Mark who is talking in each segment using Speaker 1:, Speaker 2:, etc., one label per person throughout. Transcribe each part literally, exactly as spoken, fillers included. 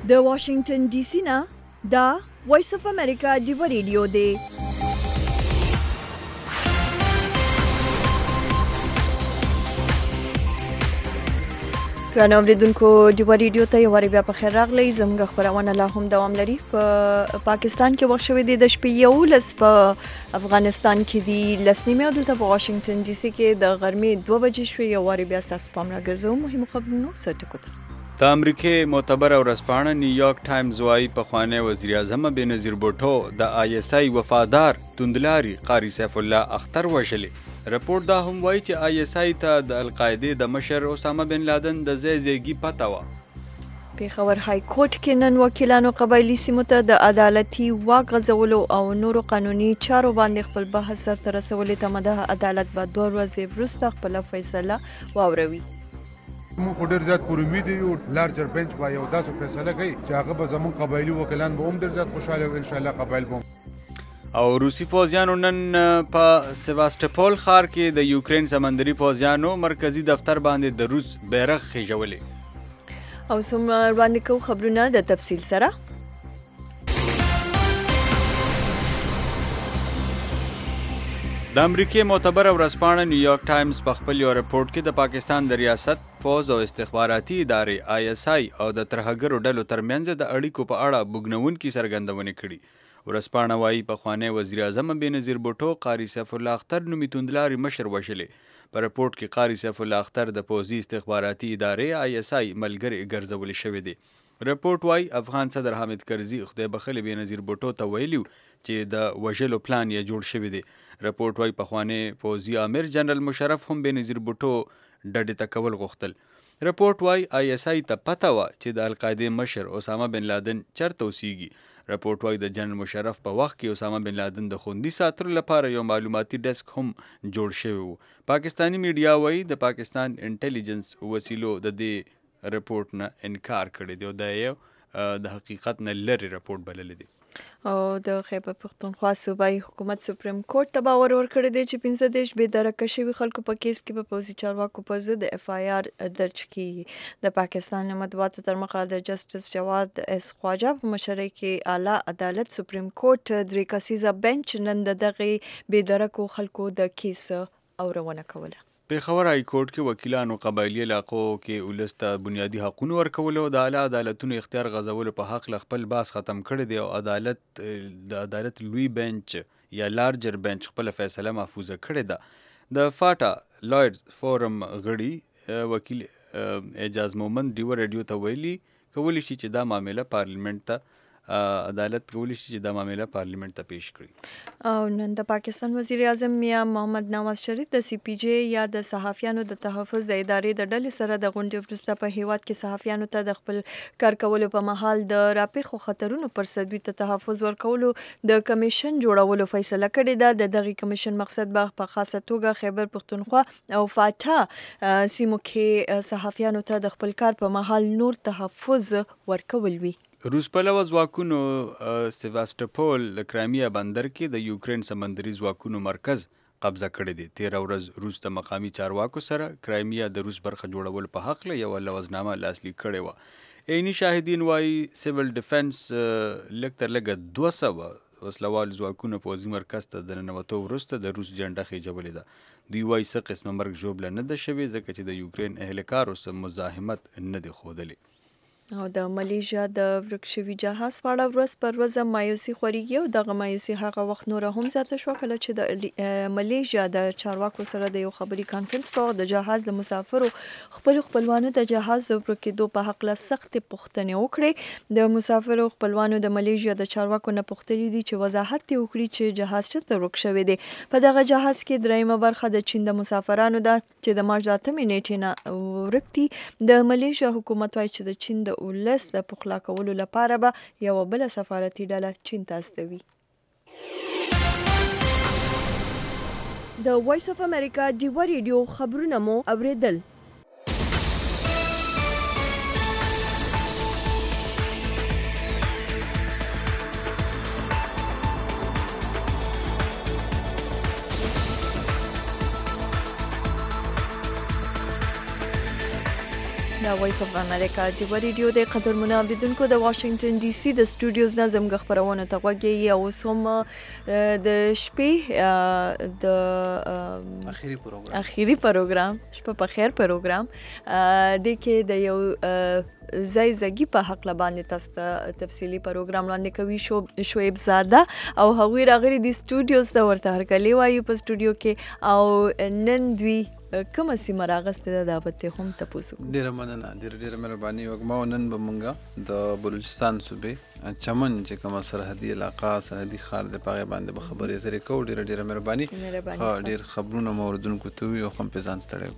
Speaker 1: د واشنگټن ډي سي نه دا وایس اف امریکا ډیو ریډیو دی. ګرانو اوریدونکو ډیو ریډیو ته یو بیا په خیر راغلی. زموږ خبرونه لا هم دوام لري. په پاکستان کې وخت شوی دی د شپې یولس، په افغانستان کې دی لس نیمې، او دلته په واشنگټن ډي سي کې د غرمې دوه بجې شوې. یو بیا ستاسو پام راګرځوم مهمو خبرونو سرټکو ته.
Speaker 2: د امریکې معتبره ورځپاڼه نیویارک ټایمز وایي پخوانی وزیر اعظم بېنظیر بوټو د آی اس آی وفادار توندلاري قاري سیف الله اختر وژلې. رپورټ دا هم وایي چې آی اس آی ته د القاعدې د مشر اسامه بن لادن د ځای ځایګي پته وه.
Speaker 1: پېښور های کورټ کې نن وکیلانو قبایلي سیمو ته د عدالتي واک غځولو او نورو قانوني چارو باندې خپل بحث سرته رسولې. تمده عدالت به دوه ورځې وروسته خپله فیصله واوروي.
Speaker 3: موږ خو ډېر زیات پر امید یو لارجر بنچ به یو داسې فیصله کوي چې هغه به زموږ قبایلي وکیلان به هم ډېر زیات خوشحاله وي. انشاءالله قبایل به
Speaker 2: او روسي پوځیانو نن په سیواستوپول ښار کې د یوکرین سمندري پوځیانو مرکزي دفتر باندې د روس بیرغ خېژولې.
Speaker 1: او څومره وړاندې کوو خبرونه د تفصیل سره.
Speaker 2: د امریکې معتبره ورځپاڼه نیویارک ټایمز په خپل یو رپورټ کې د پاکستان د ریاست پوځ او استخباراتي ادارې آی اس آی او د ترهګرو ډلو ترمنځ د اړیکو په اړه بوږنوونکي څرګندونې کړي. ورځپاڼه وایي پخوانی وزیر اعظم بېنظیر بوټو قاري سیف الله اختر نومي توندلاري مشر وژلې. په رپورټ کې قاري سیف الله اختر د پوځي استخباراتي ادارې آی اس آی ملګری ګرځول شوی دی. رپورټ وایي افغان صدر حامد کرزي خدای بخښلي بېنظیر بوټو ته ویلي چې د وژلو پلان یې جوړ شوی دی. رپورټ وایي پخوانی پوځي امیر جنرال مشرف هم بېنظیر بوټو ډډې ته کول غوښتل. رپورټ وایي آی اس آی ته پته وه چې د القاعدې مشر اسامه بن لادن چرته اوسیږي. رپورټ وایي د جنرال مشرف په وخت کې اسامه بن لادن د خوندي ساتلو لپاره یو معلوماتي ډیسک هم جوړ شوی و. پاکستانی میډیا وایي د پاکستان انټیلیجنس وسیلو د دې رپورټ نه انکار کړی دی او دا یو د حقیقت نه لرې رپورټ بللی دی.
Speaker 1: او د خیبر پښتونخوا صوبایي حکومت سپریم کورټ ته باور ورکړی دی چې پنځه دېرش بې درکه شوي خلکو په کیس کې به پوځي چارواکو پر ضد اف آی آر درج کیږي. د پاکستان مطبوعاتو تر مخه د جسټس جواد اس خواجه په مشرۍ کې اعلی عدالت سپریم کورټ درې کسیزه بنچ نن د دغې بې درکو خلکو د کیس اورونه کوله.
Speaker 2: پېښور های کورټ کې وکیلانو قبایلي علاقو کې ولس ته بنیادي حقونو ورکولو د اعلی عدالتونو اختیار غځولو په حق له خپل باس ختم کړی دی او عدالت د عدالت لوی بنچ یا لارجر بنچ خپله فیصله محفوظه کړې ده. د فاټا لایډز فورم غړي وکیل اعجاز مومند ډیو ریډیو ته ویلي کولی شي چې دا معامله پارلیمنت ته عدالت کولی شي چې دا معامله پارلیمنت ته پیش کړي.
Speaker 1: او نن د پاکستان وزیر اعظم میاں محمد نواز شریف د سی پی جی یا د صحافیانو د تحفظ د ادارې د ډلې سره د غونډې وروسته په هیواد کې صحافیانو ته د خپل کار کولو په مهال د راپېښو خطرونو پر ضد ته تحفظ ورکولو د کمیشن جوړولو فیصله کړې ده. د دغې کمیشن مقصد به په خاصه توګه خیبر پښتونخوا او فاټا سیمو کې صحافیانو ته د خپل کار په مهال نور تحفظ ورکول وي.
Speaker 2: روس پلوه ځواکونو سیواستوپول د کرایمیا بندر کې د یوکرین سمندري ځواکونو مرکز قبضه کړی دی. تیره ورځ روس د مقامي چارواکو سره کرایمیا د روس برخه جوړولو په هکله یوه لوظنامه لاسلیک کړې وه. عیني شاهدین وایي سیول ډیفنس لږ تر لږه دوه سوه وسلوال ځواکونو پوځي مرکز ته د ننوتو وروسته د روس جنډه خېژولې ده. دوی وایي څه قسمه مرګ ژوبله نه ده شوې ځکه چې د یوکرین اهلکارو څه مزاحمت نه دی ښودلی.
Speaker 1: او د ملیشیا د ورک شوي جهاز په اړه ورځ پر ورځ مایوسي خورېږي او دغه مایوسي هغه وخت نوره هم زیاته شوه کله چې د ملیشیا د چارواکو سره د یو خبري کانفرنس په وخت د جهاز د مسافرو خپلو خپلوانو د جهاز د ورک کېدو په هکله سختې پوښتنې وکړې. د مسافرو خپلوانو د ملیشیا د چارواکو نه پوښتلي دي چې وضاحت یې وکړي چې جهاز چېرته ورک شوی دی. په دغه جهاز کې درېیمه برخه د چین د مسافرانو ده چې د مارچ د اتمې نیټې نه ورک دي. د ملیشیا حکومت وایي چې د چین د ولس د پخلا کولو لپاره به یوه بله سفارتي ډله چین ته استوي. د وایس اف امریکا ډیو ریډیو خبرونه مو اوریدل. دا وایس اف امریکا جبر ریډیو د قدر منابدونکو د واشنگټن ډي سي د سټوډیوز نه زموږ خبرونه ته غوږی او سم د شپې د
Speaker 4: اخیری پروګرام
Speaker 1: اخیری پروګرام شپه په خیر پروګرام د کې د یو زای زګي په حق لبانې تاسو ته تفصیلی پروګرام وړاندې کوي شو شعیب زاده او هغوی راغلي د سټوډیوز د ورته هرکلی وایو په سټوډیو کې او نن دوی کومه سیمه راغسته ده دا به ته هم تاسو
Speaker 4: ډیره مننه ډیره ډیره مهرباني وکړه نن به مونږه د بلوچستان صوبې چمن چې کومه سرحدي علاقه سرحدي ښار د پاغه باندې به خبرې زری کو ډیره ډیره مهرباني ها ډیر خبرونه موردونکو ته وي او هم په ځان ستړی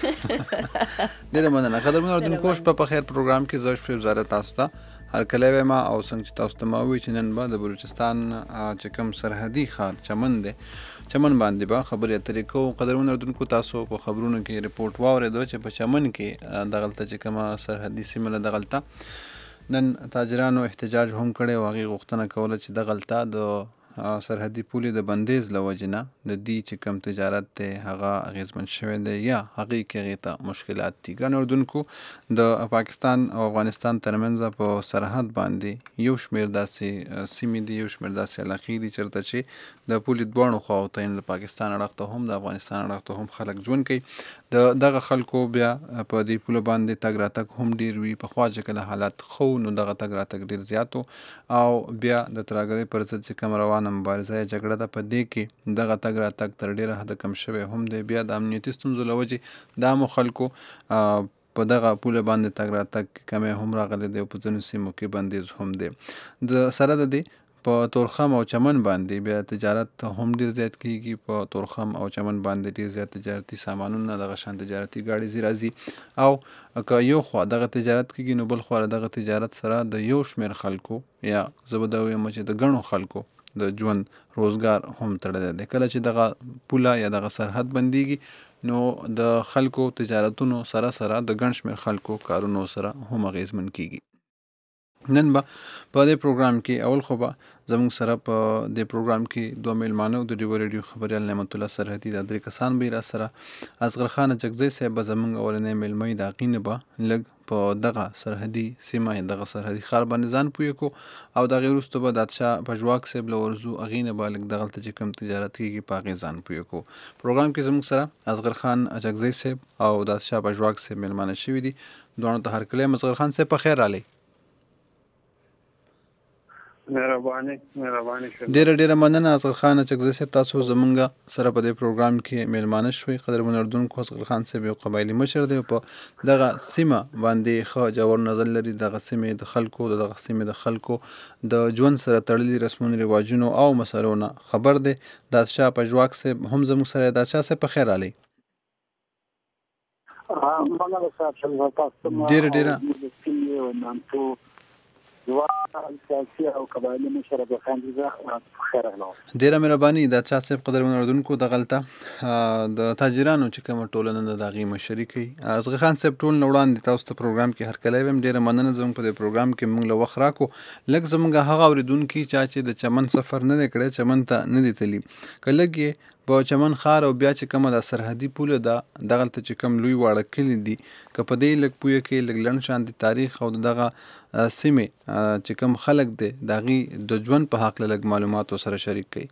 Speaker 4: کو ډیره مننه قدر موردونکو شپه په خیر پروګرام کې زوښ په وزارت تاسو ته هر کله ما او څنګه چې تاسو ته ما وی چې نن به د بلوچستان چې کوم سرحدي ښار چمن دی چمن باندې به خبرې اترې کوو قدرمن اردوونکو تاسو په خبرونو کې رپورټ واورېدو چې په چمن کې دغلته چې کومه سرحدي سیمه ده دغلته نن تاجرانو احتجاج هم کړی او هغې غوښتنه کوله چې دغلته د سرحدي پولې د بندیز له وجې نه د دې چې کوم تجارت دی هغه اغېزمن شوی دی یا هغې کې هغې ته مشکلات دي ګران اردوونکو د پاکستان او افغانستان ترمنځ په سرحد باندې یو شمېر داسې سیمې دي یو شمېر داسې علاقې دي چېرته چې د پولې دواړو خواو ته د پاکستان اړخ ته هم د افغانستان اړخ ته هم خلک ژوند کوي د دغه خلکو بیا په دې پوله باندې تګ راتګ هم ډېر وي پخوا چې کله حالات ښه نو دغه تګ راتګ ډېر زیات و او بیا د ترهګرۍ پر ضد چې کوم روانه مبارزه یا جګړه ده په دې کې دغه تګ راتګ تر ډېره حده کم شوی هم دی بیا د امنیتي ستونزو له وجې دا مو خلکو په دغه پوله باندې تګ راتګ کمی هم راغلی دی او په ځینو سیمو کې بندیز هم دی د سره د دې په تورخم او چمن باندې بیا تجارت هم ډیر زیات کیږي په تورخم او چمن باندې ډیر زیات تجارتي سامانونه دغه شان تجارتي گاډي زی راځي او که یو خوا دغه تجارت کیږي نو بل خوا دغه تجارت سره د یو شمېر خلکو یا زبده وایم چې د ګڼو خلکو د ژوند روزګار هم تړلی دی کله چې دغه پوله یا دغه سرحد بندیږي نو د خلکو تجارتونو سره سره د ګڼ شمېر خلکو کارونو سره هم اغېزمن کیږي نن به په دې پروګرام کې اول خو به زموږ سره په دې پروګرام کې دوه میلمانه د ډیو ریډیو خبریال نعمت الله سرحدي د درې کسان به را سره اصغر خان جگزی صاحب به زموږ اولنۍ میلمه د هغې نه به لږ په دغه سرحدي سیمه دغه سرحدي ښار باندې ځان پوه کړو او د هغې وروسته به دادشاه پژواک صاحب له ورځو هغې نه به لږ دغلته چې کوم تجارت کېږي په هغې ځان پوه کړو پروګرام کې زموږ سره اصغر خان جگزی صاحب او دادشاه پژواک صاحب میلمانه شوي دي دواړو ته هرکلی یم اصغر خان صاحب په خیر رالی
Speaker 5: مهرباني مهرباني
Speaker 4: ډیره ډیره مننه اصغر خان چکزی صاحب تاسو زمونږ سره په دې پروګرام کې میلمانه شوي قدرمن اردوونکو اصغر خان صاحب یو قبایلي مشر دی په دغه سیمه باندې ښه ژور نظر لري دغه سیمې د خلکو دغه سیمې د خلکو د ژوند سره تړلي رسمونو رواجونو او مسلو نه خبر دی دادشاه پژواک صاحب هم زموږ سره دادشاه صاحب په خیر رالی ډیره ډیره ډیره مهرباني د چا صاحب قدرمن اردوونکو دغلته د تاجرانو چې کومه ټولنه ده د هغې مشري کوي اصغر خان صاحب ټول نه وړاندې تاسو ته پروګرام کې هرکلی ویم ډیره مننه زموږ په دې پروګرام کې موږ له وخت راکړو لږ زموږ هغه اورېدونکي چا چې د چمن سفر نه دی کړی چمن ته نه دی تللي که لږ یې په چمن ښار او بیا چې کومه دا سرحدي پوله ده دغلته چې کوم لوی واړه کلي دي که په دې لږ پوهه کې لږ لنډ شان د تاریخ او د دغه سیمې چې کوم خلک دی د هغې د ژوند په هکله لږ معلوماتو سره شریک کوي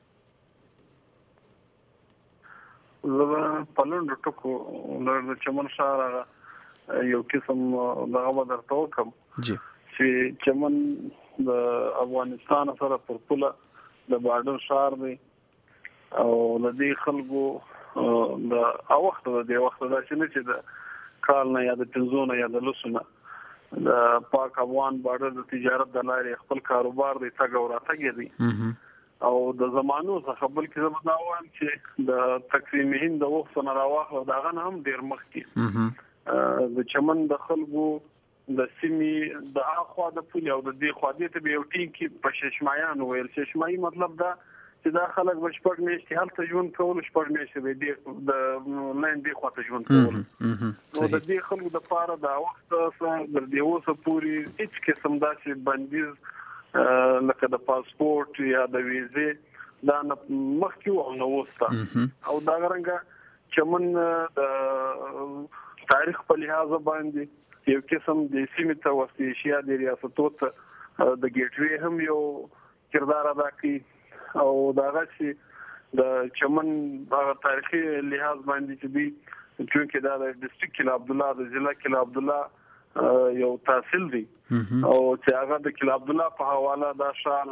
Speaker 5: زه به په لنډو ټکو د چمن ښار هغه یو قسم دغه به درته وکړم چې چمن د افغانستان سره پر پوله د بارډر ښار دی او د دې خلکو د وخت د دې وخت دا چې نه چې د کال نه یا د پنځو نه یا د لسو نه د پاک افغان بارډر د تجارت د لارې خپل کاروبار دی تګ او راتګ دی او د زمانو څخه بلکې زه به دا وایم چې د تقسیم هند د وخت نه راواخلو د هغه نه هم ډېر مخکې د چمن د خلکو د سیمې د اخوا د پولې او د دې خوا دې ته به یو ټیم کې په ششمایان ویل ششمایي مطلب دا چې دا خلک به شپږ میاشتې هلته ژوند کول شپږ میاشتې به د لاین دې خواته ژوند کول نو د دې خلکو دپاره دا وخت تر دې اوسه پورې هېڅ قسم داسې بندیز لکه د پاسپورټ یا د ویزې دا نه مخکې و او نه وسته او دا رنګه چمن د تاریخ په لحاظه باندې یو قسم د سیمې ته وسط ایشیا د ریاستو ته د ګیټوي هم یو کردار ادا کوي او دغه چې د چمن هغه تاریخي لحاظ باندې چې دی چې دا د ډیسټریکټ کلا عبد الله د ضلع کلا عبد الله یو تحصیل دی او چې هغه د کلا عبد الله په حواله دا شال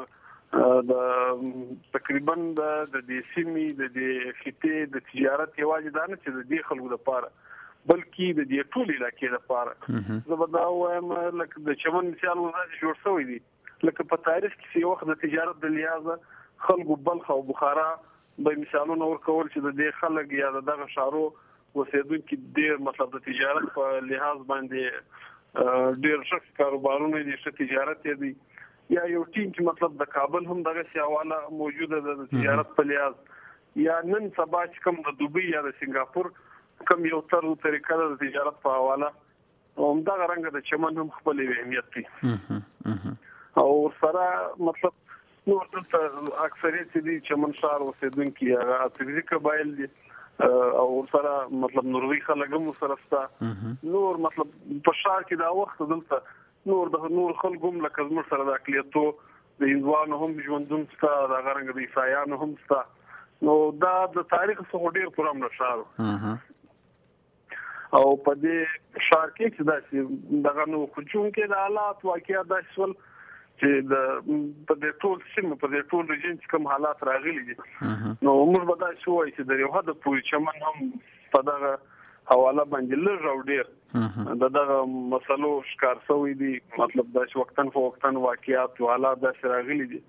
Speaker 5: د تقریبا د دې سیمې د دې خطې د تجارت یوازې دا نه چې د دې خلکو لپاره بلکې د دې ټول علاقې لپاره زبدا وایم لکه د چمن مثال وځي جوړ شوی دی لکه په تاریخ کې یو وخت د تجارت د لحاظه خلکو بلخ او بخارا به مثالونه ورکول چې د دې خلک یا دغه شارو اوسېدونکو ډېر مطلب د تجارت په لحاظ باندې ډېر شخص کاروبارونه دي چې تجارت دي یا یو ټیم چې مطلب د کابل هم دغه سیاواله موجوده ده د تجارت په لحاظ یا نن سبا چې کوم د دوبۍ یا د سنگاپور کوم یو تر طریقه د تجارت په حواله او دا رنګ د چمن هم خپل اهمیت دی او سره مطلب نو ورته اکثریت دي چمن شهر اوسېدونکي هغه اتریزي قبایل دي او سره مطلب نوروي خلک هم سره ستا نور مطلب په شهر کې دا وخت دلته نور د نور خلکو هم لکه زموږ سره د اقلیتو د هندوانو هم ژوندون ستا د غرنګ د عیسایانو هم ستا نو دا د تاریخ څخه ډیر پرامن شهر او په دې شهر کې چې دا دغه نو کوچون کې د حالات واقعیت د سول چې د په دې ټول سیمه په دې ټول رژیم چې کوم حالات راغلي دي نو موږ به دا شوای چې د یو حد پورې چمن هم په دغه حواله باندې لږ او ډیر د دغه مسلو ښکار شوی دي مطلب د وختن په وختن واقعیت او حالات د راغلي دي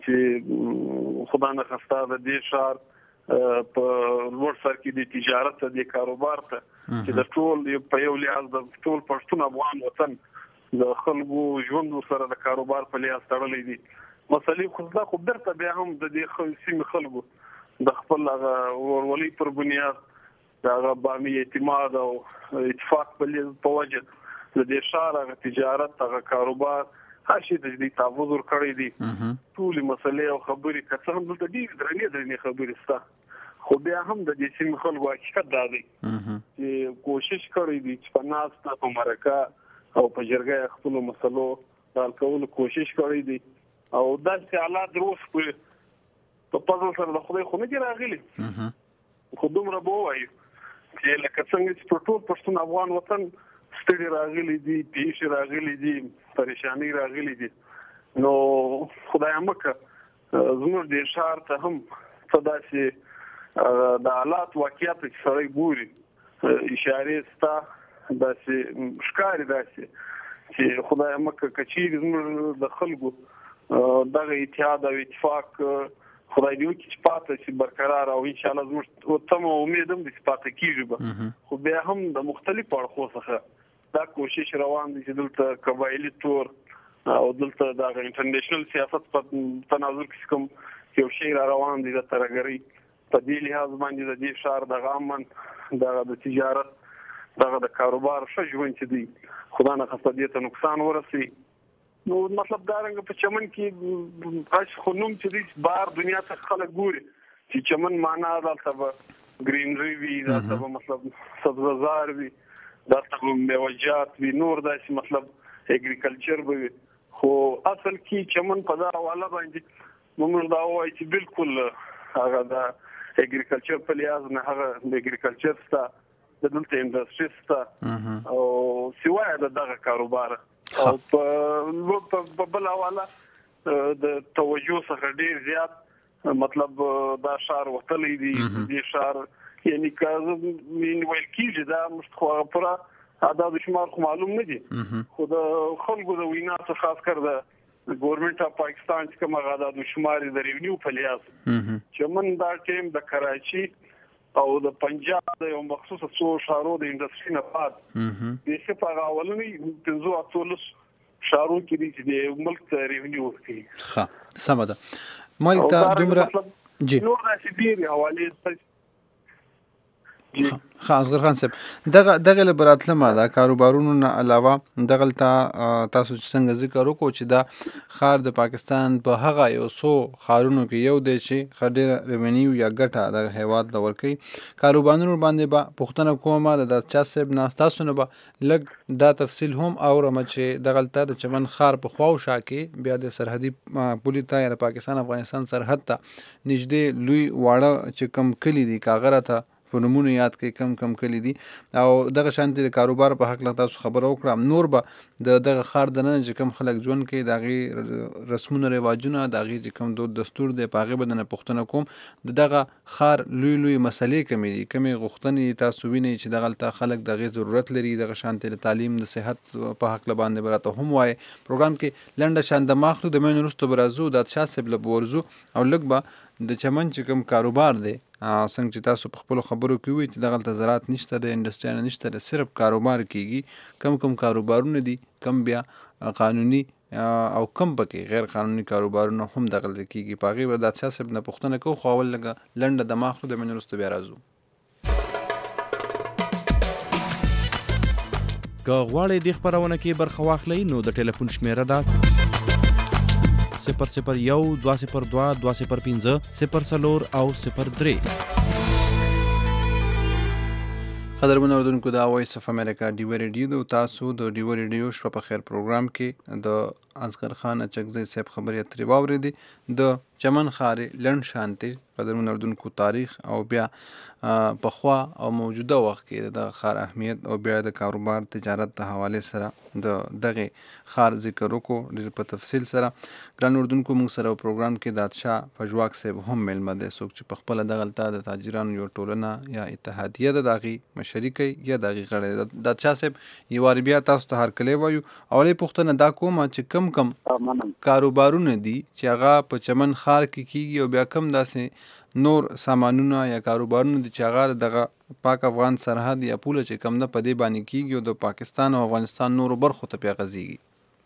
Speaker 5: چې خدای نه خسته د دې شهر په ورور سره کې د تجارت د کاروبار ته چې د ټول په یو لحاظ د ټول پښتون افغان وطن د خلکو ژوند سره د کاروبار په لحاظ تړلې دي مسلې خو دا خو درته بیا هم د دې سیمې خلکو د خپل ورولي پر بنیاد دا باندې اعتماد او اتفاق په وجه د دې شهر تجارت او کاروبار هاشي د دې تعوض ور کړی دي ټول مسلې او خبرې کڅه هم د دې درنې درنې خبرې ستا خو بیا هم د دې سیمې خلکو حقیقت دا دی چې کوشش کړی دي چې په ناس په مرکه او په جرګه خپل مسلو حل کولو کوشش کړی دي او داسې حالات دروس په پزل سره د خدای خو نه راغلي خو دومره به وایو چې لکه څنګه چې په ټول پښتون افغان وطن ستړي راغلي دي پیش راغلي دي پریشانی راغلي دي نو خدای مکه زموږ د شهر ته هم صدا چې د حالات واقعیت چې سړی ګوري اشاره ستا داسې ښکاری داسې چې خدای مکه کچیر زموږ د خلکو دغه اتحاد او اتفاق خدای دې وکړي چې پاتې شي برقرار او ان شاء الله زموږ تم امید هم دې پاتې کیږي به خو بیا هم د مختلفو اړخو څخه دا کوشش روان دي چې دلته قبایلی تور او دلته دا انټرنیشنل سیاست په تناظر کې کوم یو شی را روان دي د ترګری په دې لحاظ باندې د دې شهر د غامن د تجارت دغه د کاروبار شجون چې دی خدای نه خاصه دې ته نقصان ورسي نو مطلب دا رنګ په چمن کې اش خنوم چې دی بار دنیا ته خلک ګوري چې چمن معنا دلته گرینری وی دلته مطلب سبززار وی دلته میوجات وی نور داسې مطلب اګریکلچر به خو اصل کې چمن په دا حواله باندې موږ دا وایي چې بالکل هغه د اګریکلچر په لحاظ نه هغه د اګریکلچر ستا د دلته انډستری ستا او سیوای دغه کاروبار او په بل حواله د توجه څخه ډیر زیات مطلب دا شهر وتلی دی د شهر یعنی کازم من ویل کیږي دا مستخوغه پر عدد شمار خو معلوم نه دي خو د خلکو د وینا څخه خاص کر د ګورنمنت اف پاکستان چې کومه عدد شمار د ریونیو په لحاظ چې من دا ټیم د کراچي او د پنجاب د یو مخصوص څو شهرو د انډستری نه پات د څه په اولنی پنځو اتلس شهرو کې دي چې د ملک ته ریونیو ورکړي
Speaker 6: ښه سم ده مالته دومره
Speaker 5: جی نور د سیدی حواله
Speaker 4: ښه اصغر خان صاحب دغه دغه له براتلمه دا کاروبارونو نه علاوه دغلته تاسو چې څنګه ذکر وکړو چې دا ښار د پاکستان په هغه یو څو ښارونو کې یو دی چې ښه ډېره ریونیو یا ګټه دغه هیواد ته ورکوي. کاروبارونو باندې به پوښتنه کومه د چا صاحب نه ستاسو نه به لږ دا تفصیل هم اورم چې دغلته د چمن ښار په خوا او شا کې بیا د سرحدي پولې ته یا د پاکستان افغانستان سرحد ته نږدې لوی واړه چې کم کلي دي کاغره ته په نومونو یاد کې کم کم کلی دي او دغه شانتي د کاروبار په حق له تاسو خبره وکړم. نور به د دغه ښار دننه چې کم خلک ژوند کوي د هغې رسمونه رواجونه د هغې چې کم دود دستور دی په هغې به دنه پوښتنه کوم. د دغه ښار لوی لوی مسلې کومې دي کومې غوښتنې تاسو وینئ چې دغلته خلک د هغې ضرورت لري دغه شانتي د تعلیم د صحت په حق له باندې به راته هم وایي. پروګرام کې لنډه شان د ماخلو د مین وروسته به راځو د شاه صاحب له به ورځو او لږ به د چمن چې کوم کاروبار دی څنګه چې تاسو په خپلو خبرو کې وایي چې دغلته زراعت نشته د انډسټریانه نشته د صرف کاروبار کېږي کم کم کاروبارونه دي کم بیا قانوني او کم پکې غیر قانوني کاروبارونه هم دغلته کېږي. په هغې به د شاه صاحب نه پوښتنه کوو خو اول لږه لنډه د ماخلو د مین وروسته بیا راځو.
Speaker 6: که غواړئ دې خپرونه کې برخه واخلئ نو د ټلیفون شمیره ده صفر صفر یو دوه صفر دوه دوه صفر پنځه صفر څلور او صفر درې.
Speaker 4: قدرمنو اردوونکو دا وایس اف امریکا ډیوه ریډیو د تاسو د ډیوه ریډیو شپه په خیر پروګرام کې د اصغر خان اچکزی صاحب خبرې اترې واورېدې د چمن ښار لنډ شانتي قدرمنو اردوونکو تاریخ او بیا پخوا او موجوده وخت کې د ښار اهمیت او بیا د کاروبار تجارت د حوالې سره د دغه ښار ذکر وکړو ډېر په تفصیل سره. ګران اردوونکو موږ سره پروګرام کې دادشاه فجواک صاحب هم میلمه دی څوک چې په خپله دغلته د تاجرانو یو ټولنه یا اتحادیه ده د هغې مشري کوي یا د هغې غړی دی. دادشاه صاحب یو وارې بیا تاسو ته هرکلی وایو. اولۍ پوښتنه دا کومه چې کم کم کاروبارونه دي چې هغه په چمن ښار کې کېږي او بیا کم داسې نور سامانونه یا کاروبارونه دي چې هغه دغه پاک افغان سرحد یا پوله چې کم ده په دې باندې کېږي او د پاکستان او افغانستان نورو برخو ته بیا غځېږي.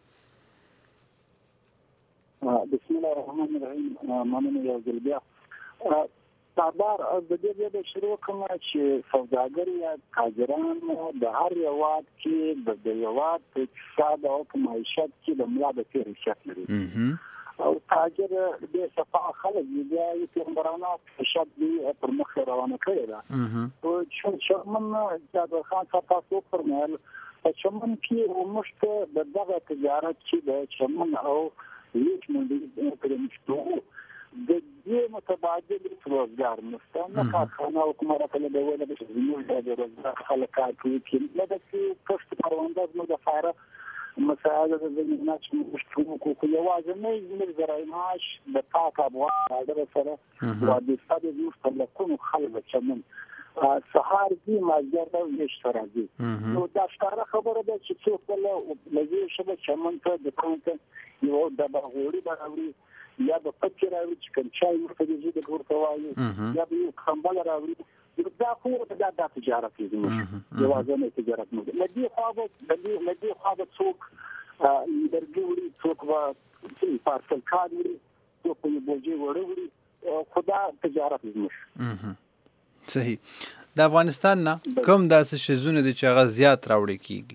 Speaker 7: بسم الله الرحمن الرحیم. مننه یو ځل بیا سردار د دې بیا د شروع کوم چې سوداګر یا تاجران د هر هېواد کې د هېواد په اقتصاد او په معیشت کې د ملا د تېر حیثیت لري او تاجر د صفا خلک بیا یې پیغمبرانه شت دی پر مخ روانه کړی ده. او چې شمن جابر خان تاسو فرمایل په شمن کې ومشته د دغه تجارت چې د شمن او هیڅ منډي پرې نشته د دې متبادل روزګار نشته نه کارخانه او کومه راکله د وله د زموږ د روزګار خلک کوي چې نه د پښت پرونده زموږ د فاره مساعده د زمینه چې مشترو کو یوازې نه زموږ زراعي معاش د پاک افغان حاضر سره او د استاد زموږ تلکونو خلک چمن سهار دی مازیګر د ویشت راځي نو دا ښکاره خبره ده چې څوک له لږه شبه چمن ته د کونټ یو د باغوري باندې یا د پکې راوړي چې کوم چای ورته دې د ورته وایي یا د کمبل راوړي دا خو دا د تجارت دی یوازې نه تجارت نه دی لدی خو د لدی خو د څوک درګوري څوک وا پارسل کاري څوک په بوجي وړي خدا تجارت دی.
Speaker 4: صحیح. د افغانستان نه کوم داسې شیزونه دي چې هغه زیات راوړي کیږي؟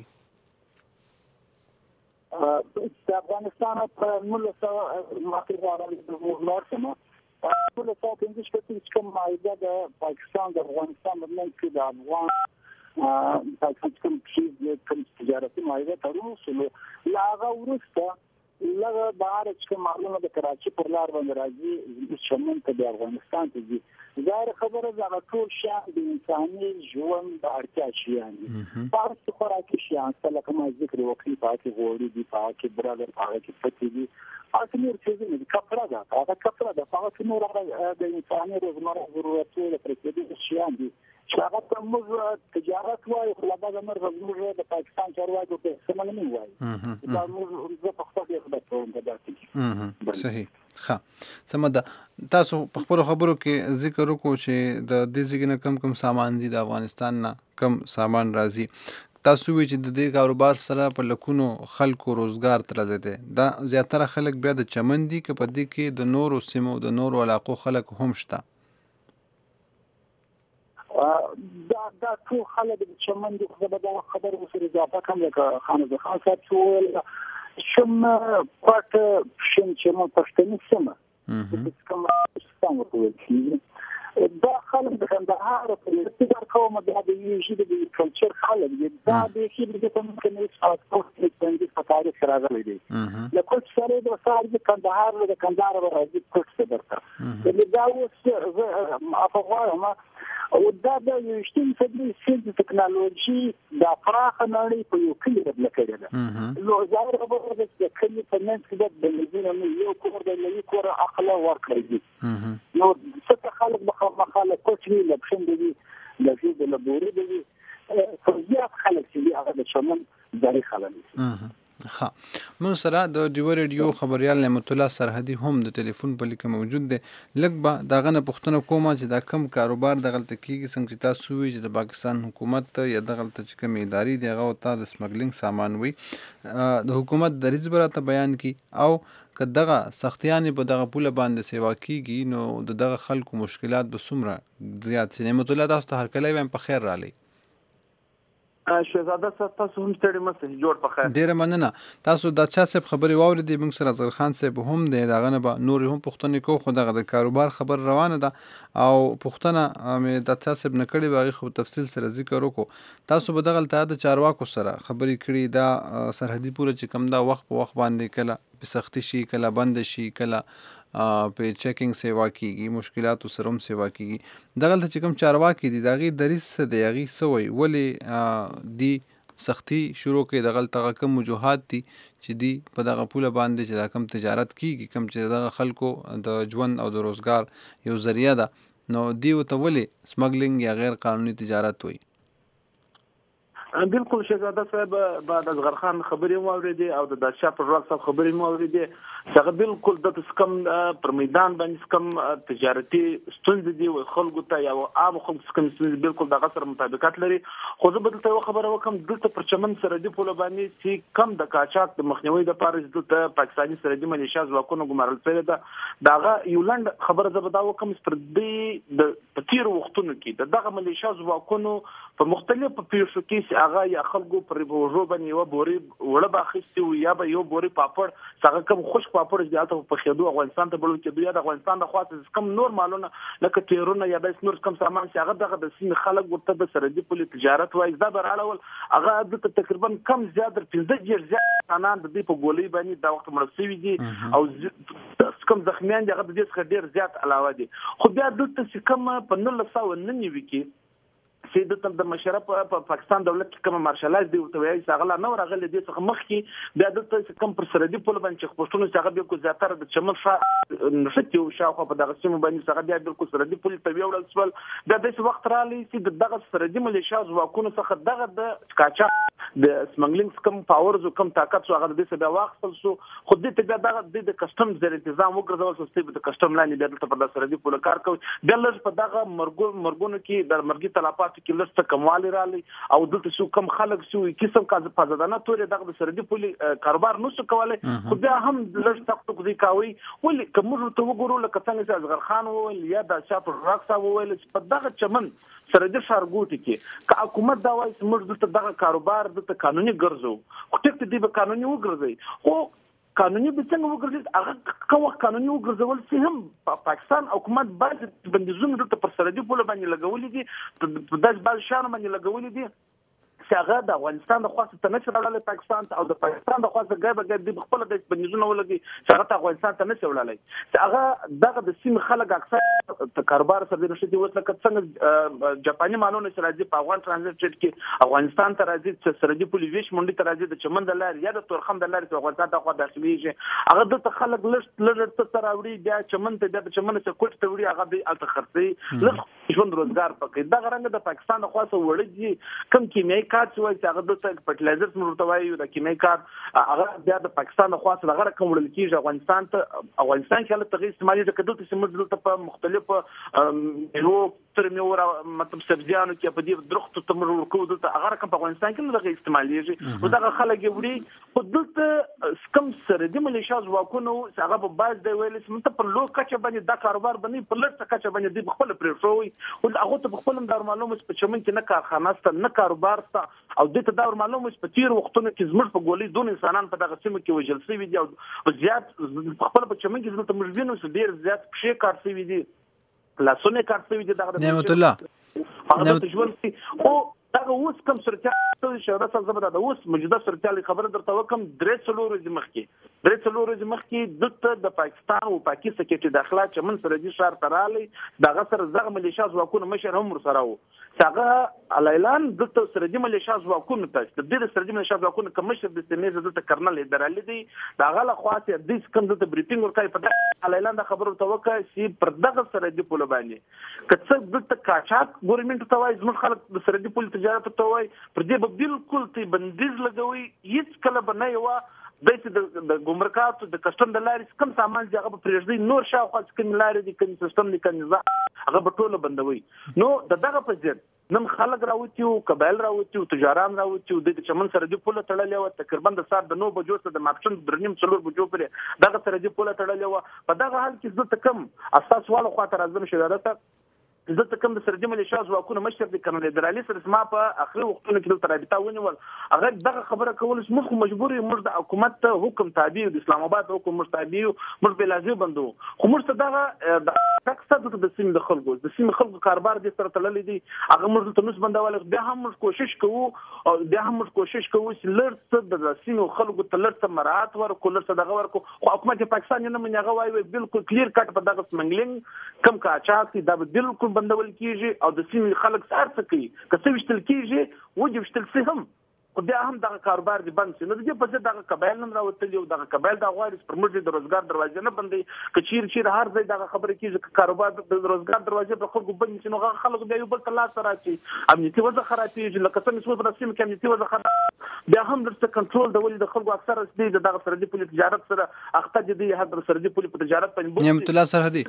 Speaker 7: د افغانستان په ملته ماکراره د ورسمه په لته کې چې کوم مایده د پاکستان د افغانستان د منځ کې د افغان پاکستان کې کوم تجارتي مایده ترونه سره لاغه ورسته لږه بهر چې معلومه د کراچي پر لار باندې راځي شمن ته د افغانستان ته ځي. ظاهر خبره ده ټول شان د انساني ژوند د اړتیا شیان دي. پارس خوراکي شیان لکه ما ذکر وکړي پاکي غوړي دي پاکي برابر پاکي پټي دي پاکي نور څه دي کپڑا ده هغه کپڑا ده پاکي نور د انساني روزمره ضرورتونو لپاره د شیان دي چې هغه موږ تجارت وایو خو لا بعد موږ موږ د پاکستان چارواکو په سمون نه وایو دا موږ زه په خپل خبره کوم دا
Speaker 4: صحیح. ښه سمه ده. تاسو په خپلو خبرو کې ذکر وکړو چې د دې ځای نه کم کم سامان دي د افغانستان نه کم سامان راځي. تاسو وایئ چې د دې کاروبار سره په لکونو خلکو روزګار تړلی دی. دا زیاتره خلک بیا د چمن دي که په دې کې د نورو سیمو د نورو علاقو خلک هم شته؟
Speaker 7: دا دا ټول خلک د چمن د خبره خبره وسره اضافه کوم لکه خان خان صاحب ټول شم پټ شم چې مو پښتني سم چې کوم څنګه کوي دا خلک د کندهار په اړتیا کوم د دې د کلچر خلک دا د هیڅ د کوم کني ساتل د تاریخ راغلي دي لکه څنګه د سار د کندهار د کندهار راځي پټ درته د دا اوس افغان او دا د یوشتین صدري سیند ټکنالوژي د افراخ نړۍ په یو کلی بدل کړی ده نو ظاهر خبره ده چې کلی په منځ کې د بنزین یو کور د یو کور اخلا ورکړي نو څه خلک مخالفت کوي لکه دي د دې د لبوري دي فزيات خلک چې هغه د چمن ځای خلک
Speaker 4: ها مون سره د ډیو ریډیو خبريال نعمت الله سرحدي هم د ټلیفون په لیک موجود دی لکه به داغه نه پښتنه کومه چې دا کم کاروبار د غلطه کیږي څنګه چې تاسو وی چې د پاکستان حکومت یا د غلطه چې کوم ادارې دی هغه ته د سمګلینګ سامان وي د حکومت د ریز براته بیان کی او که دغه سختیانې په دغه پوله باندې سیوا کیږي نو د دغه خلکو مشکلات به څومره زیات شي نعمت الله تاسو ته هر کله ویم په خیر رالی
Speaker 5: شهزاده صاحب تاسو هم ستړي مشه جوړ په خیر
Speaker 4: ډیره مننه تاسو د چا صاحب خبري واوریدې موږ سره زر خان صاحب هم دی داغه نه به نور هم پښتنې کو خو دغه د کاروبار خبر روانه ده او پښتنه مې د چا صاحب نه کړي باغی خو تفصیل سره ذکر وکړو تاسو به دغه ته د چارواکو سره خبري کړي دا سرحدي پوره چې کم دا وخت په وخت باندې کله په سختي شي کله بند شي کله په چیکینګ سیوا کیږي مشکلات سره هم سیوا کیږي دغه چې کوم چارواکي دي دغه دریس دی هغه سوی ولی دی سختی شروع کې دغه تغه کوم وجوهات دي چې دی په دغه پوله باندې چې دا کم تجارت کیږي کم چې دغه خلکو د ژوند او د روزګار یو ذریعہ ده نو دی ته ولی سمګلینګ یا غیر قانوني تجارت وي
Speaker 5: بالکل شهزاده صاحب بعد از غرخان خبرې مو اوریدې او د داشا پر راک صاحب خبرې مو اوریدې څنګه بالکل د تسکم پر میدان باندې کم تجارتي ستونزې دي او خلکو ته یو عام خلکو کم ستونزې بالکل د غسر مطابقت لري خو زه به ته خبره وکم دلته پر چمن سره دی په لبانې چې کم د کاچاک د مخنیوي د پاره دلته پاکستاني سره دی ملیشیا ځواکونو ګمارل شوی ده داغه یولند خبره زه به دا وکم پر دې د پتیر وختونو کې دغه ملیشیا ځواکونو په مختلفو پیښو کې هغه یا خلکو پر وژو باندې یو بوري وړه باخستي او یا به یو بوري پاپړ څنګه کوم خوش پاپړ زیاته په خېدو افغانستان ته بلل کې د افغانستان د خاص کم نور مالونه لکه تیرونه یا د نور کم سامان چې هغه دغه د سین خلک ورته د سرحدي پولیس تجارت وایي دا براړول هغه د تقریبا کم زیات پنځه ډیر زیات انان د دې په ګولې باندې دا وخت مرسوي دي او کم زخمیان دغه د دې څخه ډیر زیات علاوه دي خو بیا دلته کم په نول سو نه نیوي کې چې د مشرف په پاکستان دولت کې کوم مارشالایز دی او ته وایي څنګه نو راغلي دي څخه مخ کې بیا د کوم پر سره دی په باندې چې پښتون څنګه به کو زیاتره د چمن شا نشته او شاوخه په دغه سیمه باندې څنګه بیا د کو سره دی په توی وړل سوال بیا د وخت را لې چې دغه سره دی ملیشیا ځواکونو څخه دغه د کاچا د سمګلینګ کم پاورز او کم طاقت څو هغه د څه بیا واخصل سو خو دې ته دغه د کسٹم زر تنظیم وګرځول سو چې د کسٹم لاندې بیا په سره دی په کار کوي بیا لږ په دغه مرګو مرګونو کې د مرګي تلافات کې لږ کموالی رالی او دلته شو کم خلک شو قسم کا فزادانه تورې دغه سردي پولی کاروبار نو څه کوله خو بیا هم لږ تاسو کوي کوي ولې کوم ته وګورو لکه څنګه چې اصغر خان وویل یا د شاپ راکسا وویل چې په دغه چمن سردي شارګوټي کې که حکومت دا وایي چې موږ دلته دغه کاروبار دلته قانوني ګرځو خو ټیک دې به قانوني وګرځي خو قانوني به څنګه وګرځي هغه کوم قانوني وګرځول چې هم پاکستان حکومت باندې بندیزونه د پر سرحدي پوله باندې لګولې دي په داس بل شان باندې لګولې دي چې هغه د افغانستان د خاصه ته نشي راغلی پاکستان او د پاکستان د خاصه ګایبه ګای د خپل د بندیزونه ولګي چې هغه د افغانستان ته نشي وړلای چې هغه دغه د سیم خلک اکثر د کاروبار سره نشي دی وسله کڅ څنګه جاپاني مالونه چې راځي په افغان ترانزیت کې افغانستان ته راځي چې سرحدي پولی ویش منډي ته راځي د چمن د لار یا د تورخم د لار چې افغانستان ته خو داخليږي هغه د خلک لږ لږ ته راوړي بیا چمن ته د چمن څخه کوټ ته وړي هغه د الته خرڅي لږ ژوند روزګار پکې دا غرنګ د پاکستان د خاصه وړي کم کیمیاوي کار چې وایي هغه د فرټیلایزرز مرتوي او د کیمیاوي کار هغه بیا د پاکستان د خاصه هغه کوم وړل کیږي افغانستان ته افغانستان کې له تغیر استعمالي د کډو ته سمج دلته په مختلفو یو
Speaker 8: تر مې مطلب سبزیانو کې په دې درختو ته موږ ورکو دلته هغه رقم په افغانستان کې نه دغه استعمالېږي او دغه خلک یې وړي خو دلته کم سرحدي ملیشیا ځواکونو هغه په باز دی ویل چې موږ په لوړ کچه باندې دا کاروبار باندې په لږ کچه باندې دوی خپل پرېښوي او هغه ته خپل د معلومات په چمن کې نه کارخانه ست نه کاروبار ست او دته دا معلومات په تیر وختونو کې زموږ په ګولې دون انسانان په دغه سیمه کې وژل شوي دي او زیات خپل په چمن کې زموږ مجبورینو چې ډیر زیات پښې کار شوي دي لاسونه کار شوي دي دغه
Speaker 4: نعمت الله
Speaker 8: هغه ژوند او دغه اوس کوم صورتحال چې رسل زبده د اوس موجوده صورتحال خبره درته وکم درې څلور ورځې مخکې درې څلور ورځې مخکې دلته د پاکستان او پاکستان سکرټري داخله چمن سرحدي ښار ته راغلی دغه سره زغ ملیشیا ځواکونو مشر هم ورسره و هغه اعلان دلته سرحدي ملیشیا ځواکونو ته د دې سرحدي ملیشیا ځواکونو کوم مشر د سیمې دلته کرنل درالي دی دغه له خاصه د کوم دلته بریفینګ ورکړي په دغه اعلان د خبرو ته وکړي چې پر دغه سرحدي پول باندې کڅ دلته کاچاک ګورنمنت ته وایي زموږ خلک د سرحدي پول تجارت ته وایي پر دې به بالکل تی بندیز لګوي هیڅ کله به نه یو د د ګمرکاتو د کسټم د لارې کوم سامان چې هغه په پرېږدي نور شاوخوا کوم لارې دي کوم سیستم دي کوم نظام هغه به ټول بندوي نو د دغه په ځای نن خلک راوتیو قبایل راوتیو تجاران راوتیو د چمن سره دی پوله تړلې و تقریبا د سات د نو بجو ته د ماپشن درنیم څلور بجو پرې دغه سره دی پوله تړلې و په دغه حال کې زه تکم اساس والو خاطر اعظم شهادت زه ته کوم د سرحدي ملیشیا ځواکونو مشر د کرنل درالي سره ما په اخري وختونو کې د رابطه ونیول هغه دغه خبره کول چې موږ مجبور یو موږ د حکومت ته حکم تابع د اسلام آباد حکم موږ تابع موږ به لازم بندو خو موږ ته دغه د تکسد د سیم د خلکو د سیم خلکو کاروبار د سره تللې دي هغه موږ ته نس بندول بیا هم موږ کوشش کوو او بیا هم موږ کوشش کوو چې لړ د سیم خلکو ته لړ مراعات ورکو لړ دغه ورکو خو حکومت پاکستان نه منغه وایي بالکل کلیر کټ په دغه سمنګلینګ کم کا اچاکي دا بالکل بندول کیږي او د سیمې خلک څار څه کوي که څه وشتل کیږي وجه وشتل سي هم خو بیا هم دغه کاروبار دی بند شي نو د دې په ځای دغه قبایل نن راوتلي او دغه قبایل د غواړي پر موږ د روزګار دروازې نه بندي که چیر چیر هر ځای دغه خبره کیږي کاروبار د روزګار دروازې په خلکو بند شي نو هغه خلک بیا یو بل ته لاس راځي امنیتي وضع خرابېږي لکه څنګه چې په سیمه کې امنیتي وضع خراب بیا هم د کنټرول د ولې د خلکو اکثره د دغه سرحدي پولیس تجارت سره اخته دي هغه سرحدي پولیس تجارت په
Speaker 4: نعمت الله سرحدي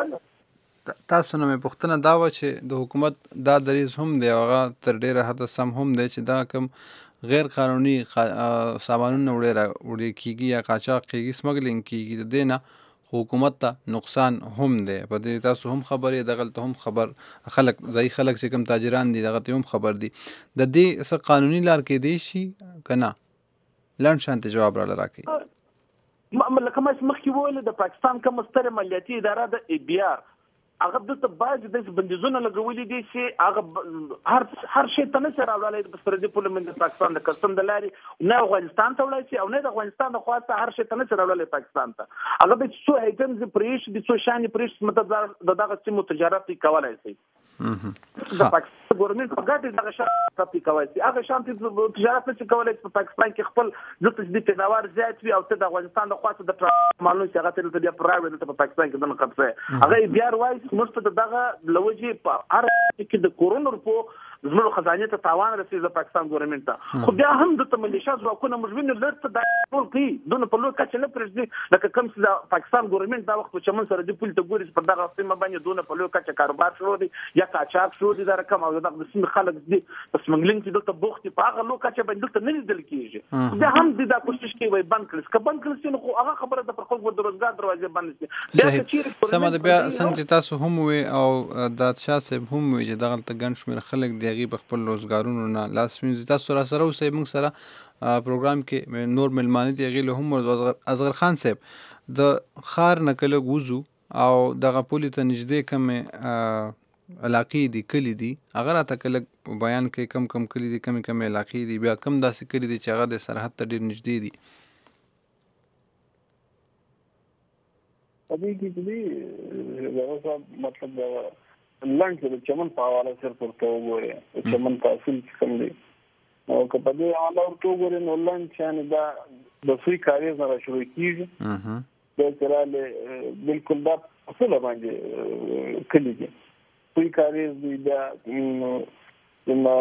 Speaker 4: تاسو نه مې پوښتنه دا و چې د حکومت دا دریځ هم دی هغه تر ډیره حد سم هم دی چې دا کوم غیر قانوني سامانونه وړي وړي کیږي یا قاچاق کیږي سمګلینګ کیږي د دې نه حکومت ته نقصان هم دی په دې تاسو هم خبرې دغه ته هم خبر خلک ځای خلک چې کوم تاجران دي دغه ته هم خبر دي د دې څه قانوني لار کې دی شي کنه لاند شانت جواب را لراکې
Speaker 8: لکه ما مخکې ویل د پاکستان کوم ستره مالیاتي اداره د ای بی آر هغه د باج د بندیزونه لګولې دي چې هغه هر هر شی ته نه سره راولای د سرحدي پوله من د پاکستان د کسټم د لارې نه افغانستان ته وړي او نه د افغانستان د خواصه هر شی ته نه سره راولای پاکستان ته هغه د څو ایتمز پریش د څو شان پریش مطلب د دغه سیمو تجارت کولای شي د پاکستان ګورنمنت په ګټه دغه شان کولای شي هغه شان تجارت نه کولای شي په پاکستان کې خپل د دې پیداوار زیات وي او ته د افغانستان د خواصه د معلومات هغه ته د پرایویټ په پاکستان کې د نقطه هغه بیا وایي موږ ته دغه لوجي په هر کې د کورونو په زموږ خزانه ته تاوان رسیږي د پاکستان ګورنمنت ته خو بیا هم د ملیشیا ځواکونو مجبور لرته د ټول کوي دونه په لوی کچه نه پرېږدي لکه کوم چې د پاکستان ګورنمنت دا وخت چې من سره د پول ته ګوري په دغه سیمه باندې دونه په لوی کچه کاروبار شروع دي یا قاچاق شروع دي دا رقم او د سیمه خلک دي پس منګلینګ چې دلته بوختي په هغه لوی کچه باندې دلته نه لیدل کیږي بیا هم د دا کوشش کوي وای بند کړي که بند کړي نو هغه خبره د خلکو د روزګار دروازې بند شي
Speaker 4: بیا چې سم د بیا څنګه تاسو هم وي او د شاسب هم وي چې دغه ته ګڼ شمېر خلک دی په خپل روزګارونو نه لاس وینځي تاسو را سره اوسئ موږ سره پروګرام کې نور ملمانه دي هغې له هم اصغر خان صاحب د ښار نه که لږ وځو او دغه پولې ته نږدې کومې علاقې دي کلي دي هغه راته که لږ بیان کوي کم کم کلي دي کمې کمې علاقې دي بیا کم داسې کلي دي چې هغه د سرحد ته ډېر نږدې دي
Speaker 5: په دې کې چې دغه مطلب لنډ د چمن په حواله سره ورته وګورئ چمن په اصل کې کوم دی او که په دې حواله ورته وګورئ نو لنډ چې دا د سوی کاریز نه شروع کیږي دا تراله بالکل دا اصل باندې کلی دی سوی کاریز دی دا نو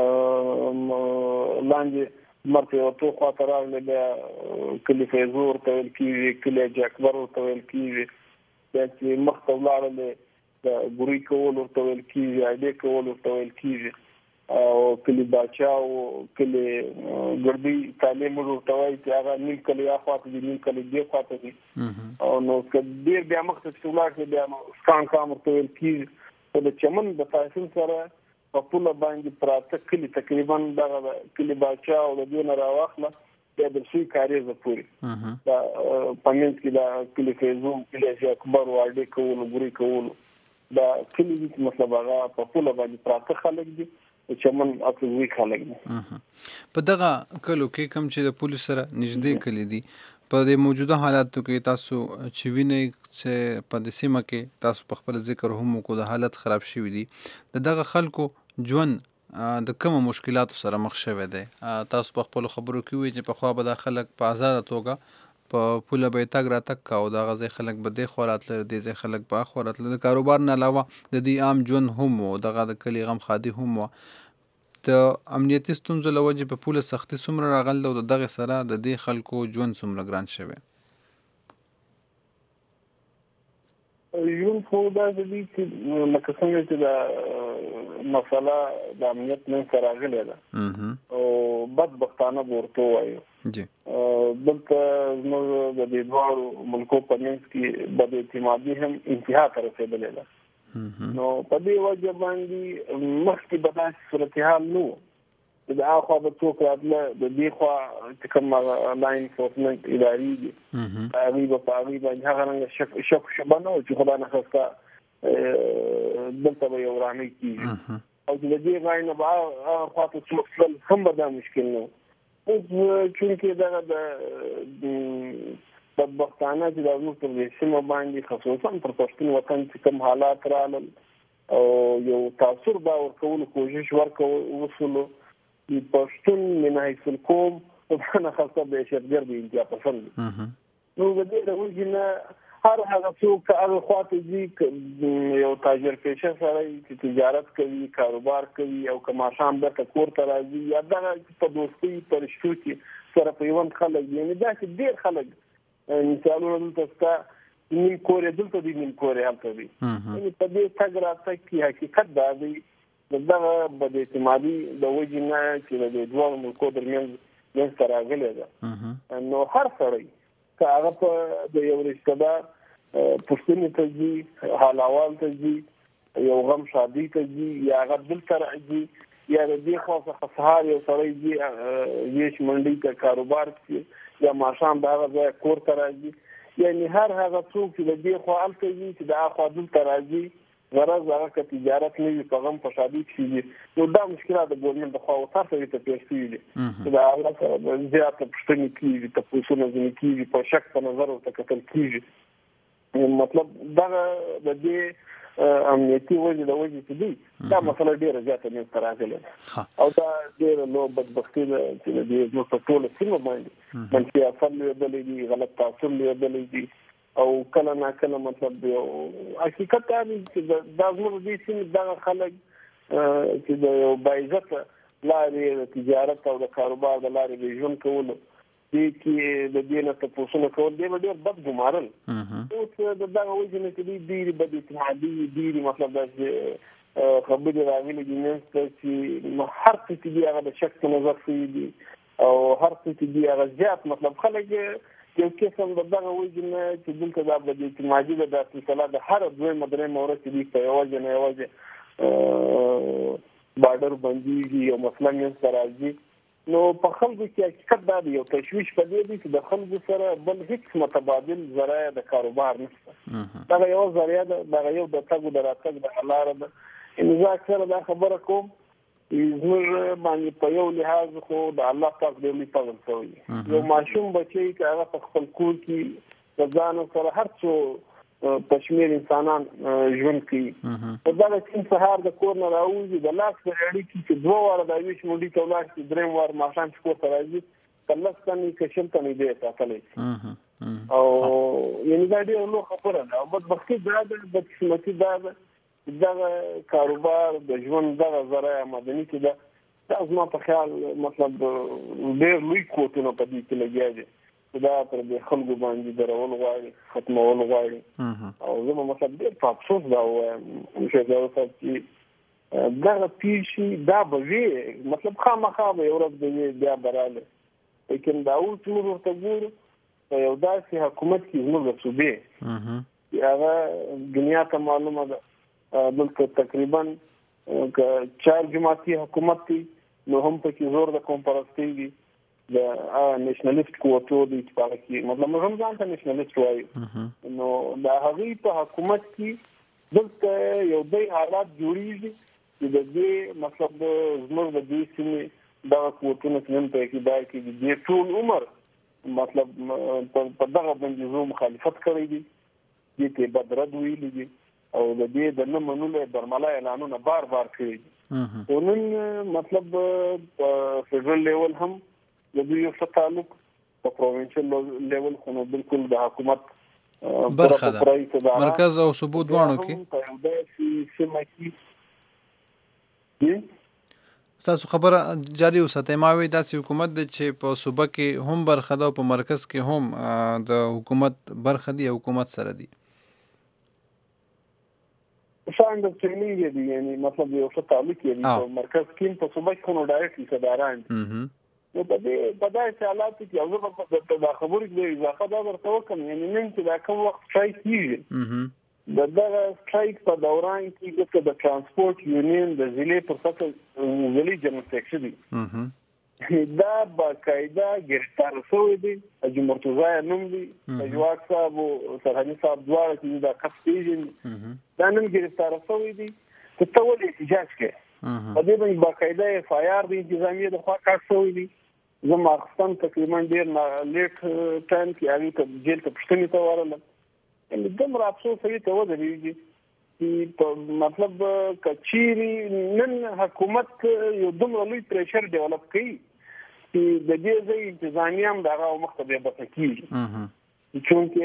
Speaker 5: لاندې مرته او تو خاطر راغلی بیا کلی فیزور ته ویل کیږي کلی اکبر ته ویل کیږي چې مخ ته ولاړل د ګوري کول ورته ویل کیږي، اډې کول ورته ویل کیږي، او کلی باچاو کلی ګردي تعلیم ورته وایي چې هغه نیم کلی اخواته دي نیم کلی دی خواته دي. او نو کډیر بیا مخته څولار کې بیا سکان کام ورته ویل کیږي. د چمن د تحصیل سره په پوله باندې پراته کلی تقریبا دغه کلی باچاو د دې نه راوخله بیا د شي کاریزه پوری دا پمنځ کې دا کلی فیضون کلی اکبر واډې کول ګوري کول دا کلی دې مطلب هغه په پوله باندې پراته خلک دي چمن اکوي خلک دي.
Speaker 4: په دغه کلو کې کوم چې د پولیس سره نږدې کلی دي په د موجوده حالاتو کې تاسو چې وینئ چې په د سیمه کې تاسو په خپل ذکر هم کو د حالت خراب شوي دي د دغه خلکو ژوند د کومو مشکلاتو سره مخ شوی دی؟ تاسو په خپلو خبرو کې وایي چې پخوا به دا خلک په ازاده توګه په پوله به یې تګ راتګ کوه او دغه ځای خلک به دې خوا راتله دې ځای خلک به اخوا راتله د کاروبار نه علاوه د دې عام ژوند هم و دغه د کلي غم خادي هم و. د امنیتي ستونزو له وجې په پوله سختي څومره راغله او د دغې سره د دې خلکو ژوند څومره ګران شوی؟
Speaker 5: ژوند خو داسې دي چې لکه څنګه چې دا مسله د امنیت منځته راغلې ده او بدبختانه به ورته ووایو. دلته زموږ د دې دواړو ملکو په منځ کې بد اعتمادي هم انتها ته رسېدلې ده. نو په دې وجه باندې مخکې به داسې صورتحال نه و چې د هغه خوا به څوک راتله د دې خوا چې کوم لا انفورسمنټ ادارې دي هغوی به په هغوی باندې هغه رنګه شک شبه نه و چې خدای نخواسته دلته به یو ورانۍ کېږي او چې د دې ځای نه به هغه خوا ته څوک تلل هم به دا مشکل نه و. اوس چونکې دغه د بدبختانه چې دا زموږ پر دې سیمه باندې خصوصا پر پښتون وطن چې کوم حالات رالل او یو تاثر دا ورکولو کوشش وکړو چې پښتون من حیث القوم په نخصه به شرګر دی انتیا پسند. نو د دې د وجې نه هر هغه څوک هغه خواته ځي یو تاجر پیشه سره چې تجارت کوي کاروبار کوي او که ماښام بیرته کور ته راځي یا دغه په دوستۍ په رشتو کې سره پیوند خلک دي یعنې داسې ډېر خلک مثالونه دلته شته نیم کور یې دلته دي نیم کور یې هلته دي. یعنې په دې تګ راتګ کې حقیقت دا دی د دغه بد اعتمادي د وجې نه چې د دې دواړو ملکو ترمنځ منځته راغلې ده. نو هر سړی که هغه په د یو رشته دار پوښتنې ته ځي حال احوال ته ځي یو غم شادي ته ځي یا هغه دلته راځي یا د دې خوا څخه سهار یو سړی ځي ویش منډۍ ته کاروبار کې یا ماښام د هغه ځای کور ته راځي یعنې هر هغه څوک چې د دې خوا هلته ځي چې د هغه خوا دلته راځي غرض هغه که تجارت نه وي په غم په شادي کې وي نو دا مشکلات د ګورنمنټ د خوا ورته سره ته پیښ شوي دي چې د هغه سره زیاته پوښتنې کېږي تپوسونه ځینې کېږي په شک په نظر ورته کتل کېږي. مطلب دغه د دې امنیتي وجې د وجې چې دي دا مسله ډېره زیاته منځته راغلې ده او دا ډېره لویه بدبختي ده چې د دې زموږ په ټوله سیمه باندې منفي اثر لوېدلی دي غلط تاثر لوېدلی دي او کله نا کله مطلب یو حقیقت دا دی چې دا زموږ د دې سیمې دغه خلک چې د یو باعزته لارې د تجارت او د کاروبار د لارې د ژوند کولو دې کې د دې نه تپوسونه کول دی به ډېر بد ګمارل. اوس د دغه وجې نه چې دوی ډېرې بد اعتمادي ډېرې مطلب داسې خبرې راغلي دي منځ ته چې هر څه چې دي هغه د شک په نظر شوي دي او هر څه چې دي هغه زیات مطلب خلک یو قسم د دغه وجې نه چې دلته دا بد اعتمادي ده دا سلسله د هره دویمه درېیمه ورځ چې دوی په یوازې نه یوازې بارډر بندېږي یو مسله منځته راځي نو په خلکو کې حقیقت دا دی یو تشویش په دې دی چې د خلکو سره بل هیڅ متبادل ذرایع د کاروبار نشته. دغه یو ذریعه ده دغه یو د تګ د راتګ دغه لاره ده. زه اکثره دا خبره کوم زموږ باندې په یو لحاظ خو د الله پاک ډېر لوی فضل شوی دی. یو ماشوم بچی چې هغه په خپل کور کې د ځان سره هر څو په شمېر انسانان ژوند کوي په دغه سیم سهار د کور نه راوځي د لاس په اړیکې چې دوه واره د ویش منډي ته ولاړ شي درېیم وار ماښام چې کور ته راځي که لس تنې که شل تنې دی ساتلی شي او یعنې دا ډېره لویه خبره ده او بدبختي دا ده بدقسمتي دا ده دغه کاروبار د ژوند دغه ذرایع مدني چې ده دا زما په خیال مطلب ډېر لوی کوټونه په دې کې لګیا دي دا پر د خلکو باندې درول غواړي ختمول غواړي او زموږ مطلب ډېر په افسوس دا وایم چې دا پیشي دا به مطلب خامخا به یو ورځ به بیا براله لیکن دا اوس موږ ورته ګورو یو داسې حکومت کې زموږ صوبې هغه دنیا ته معلومه ده دلته تقریبا چار جماعتي حکومت دی نو هم پکې زور د قوم پرستۍ دي د نېشنلیست قوتو دي چې هغه کې مطلب موږ هم ځان ته نېشنلیست وایو نو دا هغوی په حکومت کې دلته یو دی حالات جوړېږي چې د دې مطلب زموږ د دې سیمې دغه قوتونه چې نن په اقتدار کې دي د ټول عمر مطلب په دغه باندې زه مخالفت کړی دي دې ته بدرد ویلي دي او د دې د نه منلو برملا اعلانونه بار بار کړي دي او نن مطلب په فدرال لیول هم د دوی یو تعلق په پروینشل لیول خو نو بالکل د حکومت
Speaker 4: برخه ده مرکز او صوبو دواړو کې
Speaker 5: په یو داسې سیمه کې
Speaker 4: تاسو خبره جاری وساتئ ما وی داسې حکومت دی چې په صوبه کې هم برخه ده او په مرکز کې هم د حکومت برخه دی حکومت سره دی
Speaker 5: شاند ټریننګ دی یعنی مطلب یو څه تعلق دی په مرکز کې په صوبه کې نو ډایرکټ صداران نو په دې په داسې حالات کې یو څه د خبرو کې اضافه دا ورته وکم یعنی نن چې دا کوم وخت شای کیږي د دغه سټرایک په دوران کې د ترانسپورت یونین د ضلع پر سطح ضلعي جنرال سیکرټري دا باقاعده گرفتار شوی دی اجي مرتضی نوم دی جواد صاحب او سرحدي صاحب دواړه چې دا کس پیژني دا نن گرفتار شوی دی چې ټول احتجاج کوي په دې باندې باقاعده اف آی آر د انتظامیه د خوا کار شوی دی زما خپل تقریبا ډیر لیټ ټایم کې هغه ته جیل ته پښتني ته ورل ان دم را افسوس کوي ته ودرېږي چې مطلب کچيري نن حکومت یو دومره لوی پریشر ډیولپ کوي چې د دې ځای انتظامیه هم دغه مخته به بسکیږي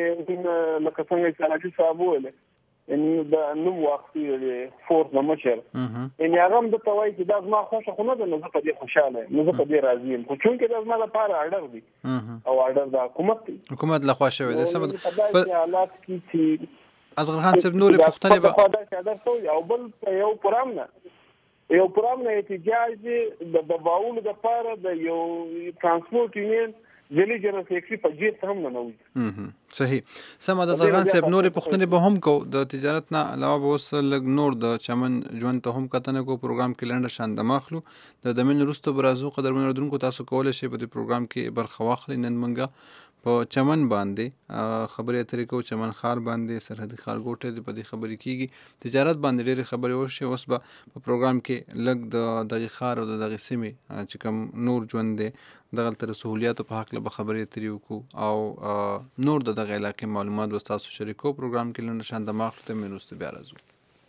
Speaker 5: چې لکه څنګه چې راځي صاحب ویل ان د نو وخت دی فورس د مشر ان هغه د توای چې دا ما خوښه خو نه ده نو زه په دې خوشاله نو زه په دې راضي یم خو چون کې دا زما لپاره اډر دی او اډر د حکومت دی
Speaker 4: حکومت له خوا شوی دی سم
Speaker 5: په حالات کې چې
Speaker 4: اصغر خان صاحب نور پښتنه
Speaker 5: به دا اډر شو او بل یو پرامنه یو پرامنه احتجاج د دباول د لپاره د یو ترانسپورت یونین ضلعي جنرال سیکرټري په جیت هم نه وي
Speaker 4: صحیح سم د ځغان صاحب نور پښتنې به هم کو د تجارت نه علاوه به اوس لګ نور د چمن ژوند ته هم کتنه کو پروګرام کې لنډه شان د ماخلو د دمن رستو برازو قدر من دونکو تاسو کولای شئ په دې پروګرام کې برخه واخلئ نن منګه په چمن باندې خبرې اترې کو چمن خار باندې سرحدي خارګوټه دې په دې خبرې کیږي تجارت باندې ډېرې خبرې وشي اوس به په پروګرام کې لګ د دغه خار او د دغه سیمې چې کوم نور ژوند دی دغه تر سہولیات په حق له خبرې اترې وکړو او نور د دغه علاقې معلومات به تاسو شریکو پروګرام کې لنډ شان د ماخلو ته مینوست بیا راځو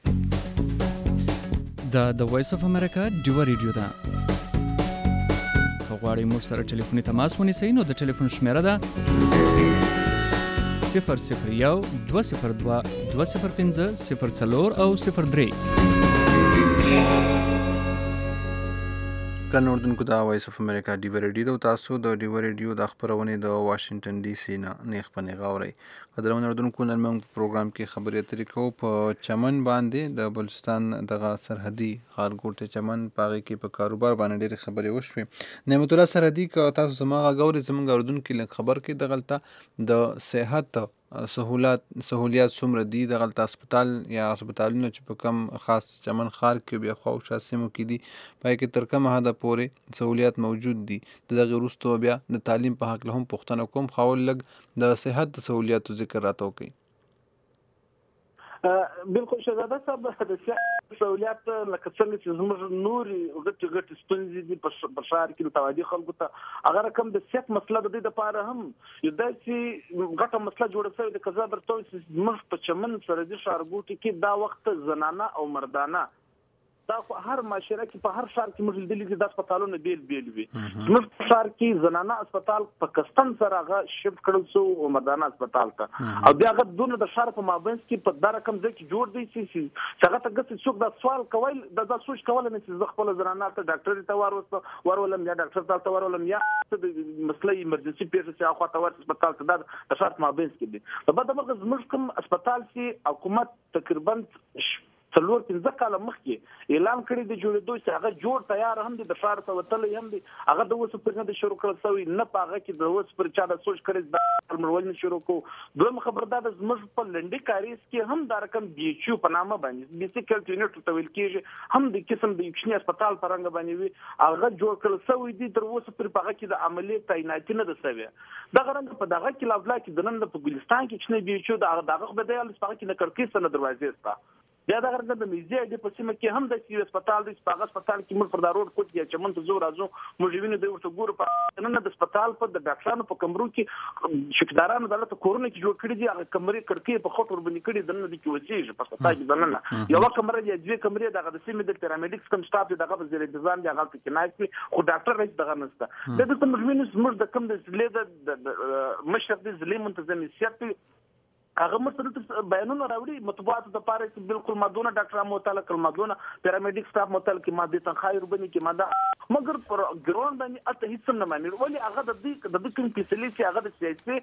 Speaker 9: د د وایس اف امریکا ډیو ریډیو ده غواړئ موږ سره ټلیفوني تماس ونیسئ نو د ټلیفون شمیره ده صفر صفر یو دوه صفر دوه دوه صفر پنځه صفر څلور او صفر درې
Speaker 4: ګران اردوونکو د وایس اف امریکا ډیو ریډیو د تاسو د ډیو ریډیو د خبرونې د واشنگټن ډي سي نه نیخ پنې غاوري قدرمن اردوونکو نن موږ پروګرام کې خبرې اترې کوو په چمن باندې د بلوچستان دغه سرحدي خارګوټه چمن پاغي کې په کاروبار باندې ډېر خبرې وشوي نعمت الله سرحدي که تاسو زموږ غاوري زموږ اردوونکو لږ خبر کې د غلطه د صحت سہولات سہولیات څومره دي د غلطه هسپتال یا هسپتالونو چې په کم خاص چمن خار کې بیا خو شاسمو کې دي پای کې تر کومه حد پورې سہولیات موجود دي د دغه وروسته بیا د تعلیم په حق له هم پوښتنه کوم خاول لګ د صحت سہولیاتو ذکر راته کوي
Speaker 8: بالکل شهزاده صاحب د سہولیات لکه څنګه چې زموږ نوري غټ غټ ستونزې دي په شهر کې د توادي خلکو ته اگر کوم د صحت مسله د دې لپاره هم یو داسې غټه مسله جوړه شوې د قضا درته چې زموږ په چمن سره د شهرګوټي کې دا وخت زنانه او مردانه دا هر معاشره کې په هر ښار کې موږ لیدلي چې د هسپتالونو بیل بیل وي. زموږ په ښار کې زنانه هسپتال په کستن سره هغه شفټ کړل شو او مردانه هسپتال ته، او بیا هغه دونه د ښار په مابینځ کې په دا رقم ځای کې جوړ دی چې هغه ته ګسې څوک دا سوال کوي دا سوچ کولی نه چې زه خپله زنانه ته ډاکټر ته ور ورولم یا ډاکټر ته ورولم یا مسله ایمرجنسي پیښه چې هغه ته ورسې هسپتال ته دا د ښار په مابینځ کې دی. په بده مرغه زموږ کوم هسپتال چې حکومت تقریبا څلور پنځه کاله مخکې اعلان کړی د جوړېدو چې هغه جوړ تیار هم دی، د ښار ته وتلی هم دی، هغه د اوسه پورې نه دی شروع کړل شوی، نه په هغه کې د اوسه پورې چا د سوچ کړی دا مړول نه شروع کوو. دویمه خبره دا ده زموږ په لنډي کاریز کې هم دا رقم بي ایچ یو په نامه باندې بیسیک هیلث یونټ ته ویل کېږي، هم د قسم د یو کوچني هسپتال په رنګه باندې وي، هغه جوړ کړل شوی دی، تر اوسه پورې په هغه کې د عملي تعیناتي نه ده شوې. دغه رنګه په دغه کې لاولا کې د نن په ګلستان کې کوچنی بي ایچ یو د دغه خو به دی هلته په هغه کې د کړکۍ سره دروازې شته. بیا دغه رنګه د میزې اډې په سیمه کې هم داسې یو هسپتال دی چې په هغه هسپتال کې موږ پر دا روډ کوټ یا چمن ته ځو راځو موږ وینو دی ورته ګورو په نن د هسپتال په د ډاکټرانو په کمرو کې شکدارانو دلته کورونه کې جوړ کړي دي، هغه کمرې کړکۍ په خټ ورباندې کړي دننه دي کې وسیږي په هسپتال کې دننه یوه کمره یا دوې کمرې دغه د سیمې د پیرامیډیکس کوم سټاف دی دغه په زیر انتظام دی، هغه کې ناست وي خو ډاکټر هیڅ دغه نشته. د دلته موږ وینو زموږ د کوم د ضلع د مشر د ضلع منتظم سیاست هغه مرسته بیانونه راوړي مطبوعاتو دپاره چې بالکل مادونه ډاکټران معطله کړل، مادونه پیرامیډیک سټاف معطل کړي، مادې تنخواهې ورباندې کړي، ماده مګر پر ګران باندې هلته هېڅ هم نه ماني. ولې هغه د دوی د دوی کوم فیصلې چې هغه د سیاسي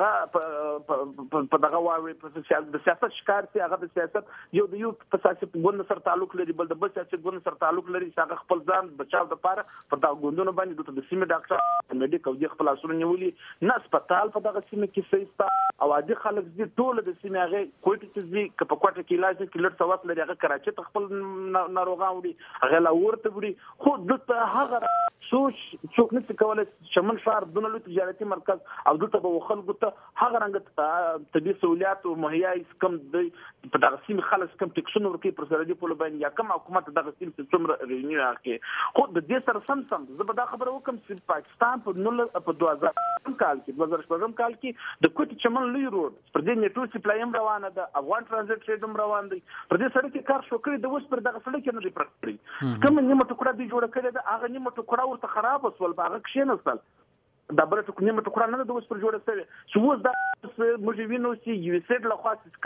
Speaker 8: دغه په دغه واوړي د سیاست ښکار چې هغه د سیاست یو د یو په سیاسي ګوند سره تعلق لري، بل د بل سیاسي ګوند سره تعلق لري چې هغه خپل ځان بچاو دپاره په دغه ګوندونو باندې دلته د سیمې ډاکټر میډیک او دې خپل اسونه نیولي نه هسپتال په دغه سیمه کې صحیح شته او عادي خلک دي ټول د سیمې هغه کوټې چې ځي که په کوټه کې علاج کې لږ څه وخت لري هغه کراچۍ ته خپل ناروغان وړي، هغه لاهور ته وړي، خو دلته هغه سوچ څوک نشي کولی چمن ښار دونه لوی تجارتي مرکز او دلته به خلکو ته هغه رنګه طبي سهولیات مهیا کم دی په دغه سیمې خلک کم ټکسونه ورکوي پر سرحدي پولو باندې یا کم حکومت دغه سیمې ته څومره ریونیو اخلي. خو د دې سره سم سم زه به دا خبره وکړم چې پاکستان په نولس په دوه زره کال کې دوه زره شپږم کال کې د کوټې چمن لوی روډ پر دې میټرو سپلای هم روانه ده، افغان ترانزیت ټریډ هم روان دی، پر دې سړک کې کار شو کړی د اوس پر دغه سړک کې نه دی پرت کړی، کومه نیمه ټوکړه دوی جوړه کړې ده هغه نیمه ټوکړه ورته خراب شول، په هغه کښېنستل دا بله ټوک نیمه ټوکړه نه ده د اوس پر جوړه شوې چې اوس دا موږ وینو چې یو ایس ایډ لخوا چې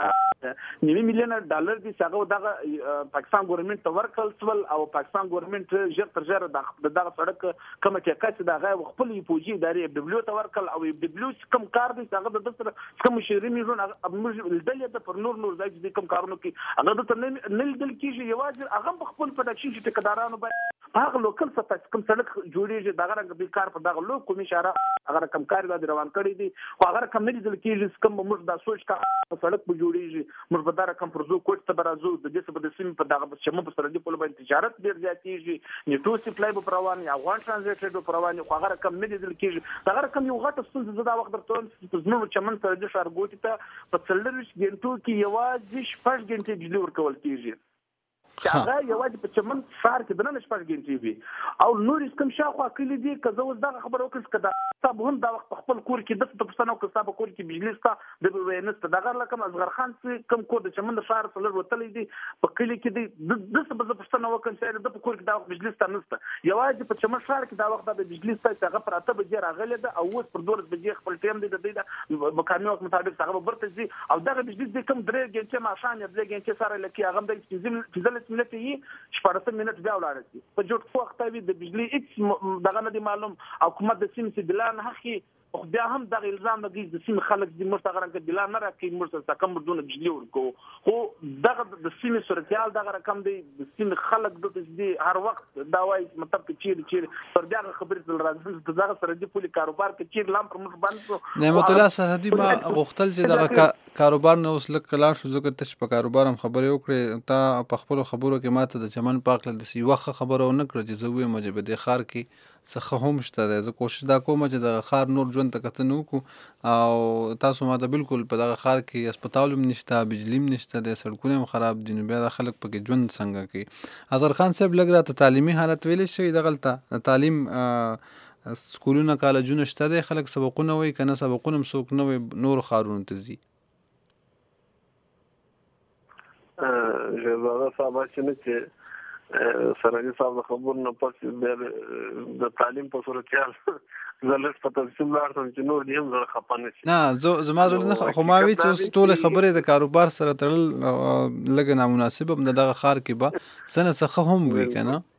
Speaker 8: کوم نوي میلیونه ډالر دي چې هغه دغه پاکستان ګورنمنټ ته ورکړل شول او پاکستان ګورنمنټ ژر تر ژره د دغه سړک کومه ټیکه چې د هغه خپلې فوجي ادارې اف ډبلیو ته ورکړل او اف ډبلیو چې کوم کار دی چې هغه د ده سره کوم شعري میزونه موږ لیدلې ده پر نور نور ځای چې کوم کارونو کې هغه دلته نه لیدل کېږي، یوازې هغه په خپل پروډکشن چې ټیکدارانو باندې په هغه لوکل سطح کوم سړک جوړېږي دغه رنګه بیکار په دغه لو کوم اشاره هغه رقم کار دا روان کړی دي خو هغه رقم نه لیدل کېږي کوم موږ دا سوچ کا په سړک په جوړېږي موږ په دا رقم پر زو کوټ ته برازو د دې څه په دسیم په دغه شمو په سره دی په لبا تجارت ډیر زیاتېږي نیټو سپلای په روان یا افغان ترانزیت په روان خو هغه رقم نه لیدل کېږي دا رقم یو غټ ستونزه زدا وخت درته چې زموږ چمن سره د شارګوټي ته په څلور غنټو کې یوازې شپږ غنټې بجلی ورکول کېږي هغه یوازې په چمن ښار کې دنه شپږ غنټې وي او نور کوم شاخوا کلی دي که زه اوس دغه خبره وکړم که دا صاحب هم دا وخت په خپل کور کې داسې ته پوښتنه وکړه ستا په کور کې بجلي شته د به ویې نشته دغه لکه اصغر خان چې کوم کور د چمن د ښار څلور وتلی دي په کلي کې دی داسې به زه پوښتنه وکړم چې د په کور کې دا وخت بجلي شته نشته یوازې په چمن ښار کې دا وخت د بجلي شته چې هغه پر اته بجې راغلی ده او اوس پر دولس بجې خپل ټایم دی د دوی د مقامي وخت مطابق هغه به برته ځي او دغه بجلي دی کوم درې غنټې ماښام یا درې غنټې سره لکې هغه هم د پنځلس منټې وي شپاړس منټ بیا ولاړ شي په جوړ وخت وي د بجلی هیڅ دغه نه دی معلوم حکومت د سیمې چې بلان حقي خو بیا هم دغه الزام لګي د سیمې خلک دې موږ ته هغه رقم بلان نه راکوي موږ ته کم دونه بجلي ورکوو خو دغه د سیمې صورتحال دغه رقم دی د سیمې خلک دلته دي هر وخت دا وایي مطلب که چیرې چیرې پر بیا هغه خبرې ته راځي د دغه سرحدي پولي کاروبار که چیرې لام پر موږ باندې شو
Speaker 4: نعمت الله سرحدي ما غوښتل چې دغه کاروبار نه اوس لږ کلار شو ځکه ته چې په کاروبار هم خبرې وکړې تا په خپلو خبرو کې ماته د چمن پاک له داسې یوه ښه خبره ونه کړه چې زه ووایم چې په دې ښار کې څه ښه هم شته دی زه کوشش دا کوم چې دغه ښار نور ژوند ته کتنه وکړو او تاسو ماته بالکل په دغه ښار کې هسپتال هم نشته بجلي هم نشته دی سړکونه هم خراب دي نو بیا دا خلک پکې ژوند څنګه کوي اصغر خان صاحب لږ راته تعلیمي حالت ویلی شوي دغلته تعلیم سکولونه کالجونه شته دی خلک سبقونه وایي که نه سبقونه هم څوک نه وایي نورو ښارونو ته ځي
Speaker 5: ژباغه صاحب چې نه چې سرحدي صاحب د خبرو نه پس د تعلیم په صورتحال زه لږ په تفصیل لاړ شم چې نور دې هم زړه خفه نه شي.
Speaker 4: نه زما زړه نه خو ما وی چې اوس ټولې خبرې د کاروبار سره تړل لږ نامناسب هم د دغه ښار کې به څه نه څه هم وي که نه.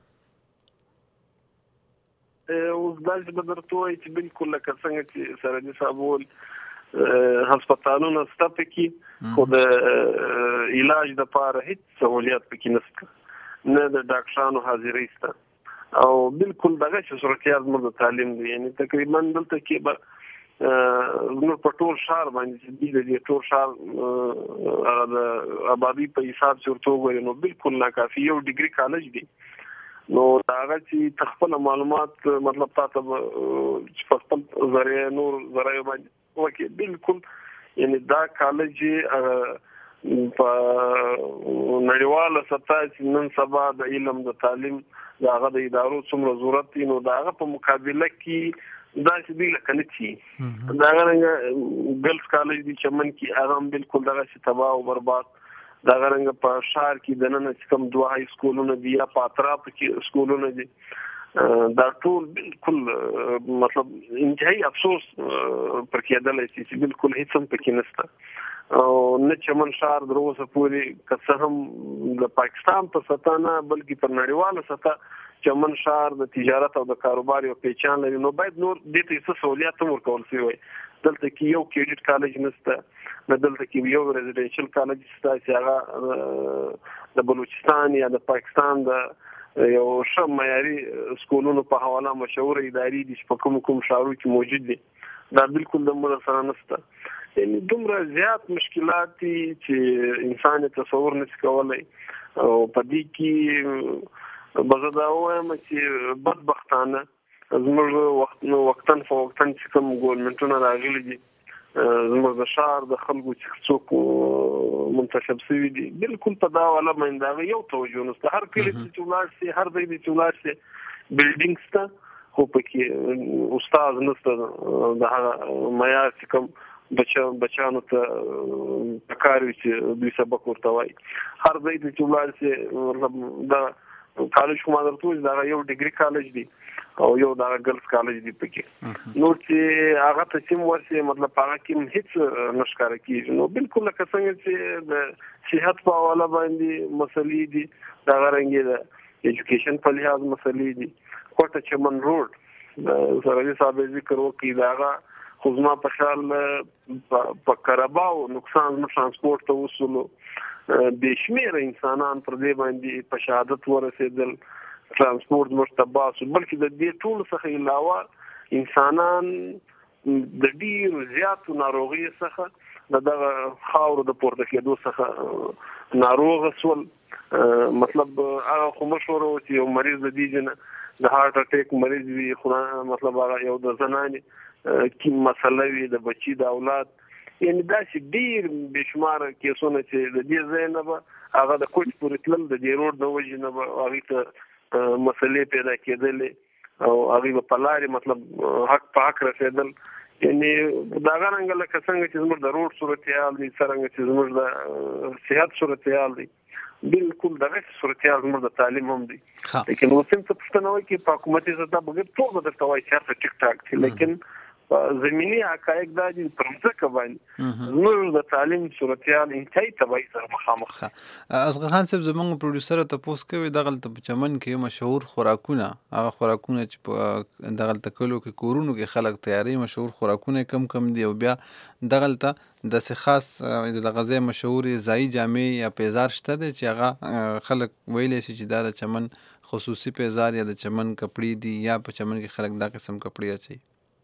Speaker 5: اوس داسې به درته ووایي چې بالکل لکه څنګه چې سرحدي صاحب وویل هسپتالونه شته پکې خو د علاج دپاره هېڅ سهولیت پکې نشته، نه د ډاکټرانو حاضرۍ شته او بالکل دغه چې صورتحال زموږ د تعلیم دی. یعنې تقریبا دلته کې به زموږ په ټول ښار باندې چې دوی د دې ټول ښار هغه د آبادۍ په حساب چې ورته وګورې نو بالکل ناکافي. یو ډیګري کالج دی نو د هغه چې تخپله معلومات مطلب تا ته به چې په خپل ذریعه نور ذرایعو باندې وکړي بالکل یعنې دا کالج په نړیواله سطح چې نن سبا د علم د تعلیم د هغه د ادارو څومره ضرورت دی نو د هغه په مقابله کې داسې دی لکه نه چې د هغه رنګه ګرلز کالج دی چمن کې هغه هم بالکل دغسې تباه او برباد. د هغه رنګه په ښار کې دننه چې کوم دوه های سکولونه دي یا په اطرافو کې سکولونه دي دا ټول بالکل مطلب انتهایی افسوس پر کېدلی شي چې بالکل هېڅ هم پکې نشته او نه چمن ښار تر اوسه پورې که څه هم د پاکستان په سطح نه بلکې پر نړیواله سطح چمن ښار د تجارت او د کاروبار یو پیچان لري نو باید نور دې ته څه سهولیات هم ورکول شوي وای. دلته کې یو کریډټ کالج نشته، نه دلته کې یو ریزیډنشل کالج شته چې هغه د بلوچستان یا د پاکستان د یو ښه معیاري سکولونو په حواله مشهوره ادارې دي چې په کوم کوم ښارو کې موجود دي. دا بالکل د موږ سره نشته. یعنې دومره زیات مشکلات دي چې انسان یې تصور نشي کولی او په دې کې به زه دا ووایم چې بدبختانه زموږ وخت وختن فوقتن چې کوم ګورنمنټونه راغلي دي زموږ د ښار د خلکو چې څوک منتخب شوي دي بالکل په دا والا باندې هغه یو توجه نشته. هر کلي چې ولاړ شي هر ځای چې ولاړ شي بلډینګ شته خو پکې استاد نشته د هغه معیار چې کوم بچا بچانو ته پکار وي چې دوی سبق ورته وایي. هر ځای ته چې ولاړ شي دا کالج کومه درته وایي دا یو ډیګري کالج دی او یو دا ګرلز کالج دی پکې نو چې هغه ته چې ورسې مطلب هغه کې هیڅ نشکاره کېږي نو بالکل لکه څنګه چې د صحت په حواله باندې مسلې دي دا رنګې د ایجوکیشن په لحاظ مسلې دي. کوټه چمن روډ د سرحدي صاحب ذکر وکړي دا هغه خو زما په خیال په کرباو نقصان زموږ ترانسپورټ ته وسولو بې شمېره انسانان پر دې باندې په شهادت ورسېدل ترانسپورټ زموږ تباه شو بلکې د دې ټولو څخه علاوه انسانان د ډېرو زیاتو ناروغیو څخه د دغه خاورو د پورته کېدو څخه ناروغه شول. مطلب هغه خو مشوره و چې یو مریض د دې نه د هارت اټیک مریض وي خو مطلب هغه یو د زنانې کی مسله وي د بچي د اولاد یعنی داسې ډېر بې شماره کیسونه چې د دې ځای نه به هغه د کوچ پورې تلل د دې روډ د وجې نه به هغوی ته مسلې پیدا کېدلې او هغوی به په لارې مطلب حق په حق رسېدل. یعنی د هغه رنګه لکه څنګه چې زموږ د روډ صورتحال دی څرنګه چې زموږ د صحت صورتحال دی بالکل دغه صورتحال زموږ د تعلیم هم دی. لیکن اوس هم څه پوښتنه وایي چې په حکومتي سطح بغیر ټول به درته وایي چې هر څه ټیک ټاک دي لیکن زمینی حقایق دا دي پر ځکه باندې زموږ د تعلیم صورتحال انتهایی تباهي سره مخامخ.
Speaker 4: اصغر خان صاحب زموږ پروډوسر تپوس کوي دغلته په چمن کې مشهور خوراکونه هغه خوراکونه چې په دغلته کلو کې کورونو کې خلک تیاری مشهور خوراکونه کم کم دي او بیا دغلته داسې خاص د غذای مشهور ځایي جامې یا پیزار شته دی چې هغه خلک ویلی شي چې دا د چمن خصوصي پیزار یا د چمن کپړې دي یا په چمن کې خلک دا قسم کپړې اچوي.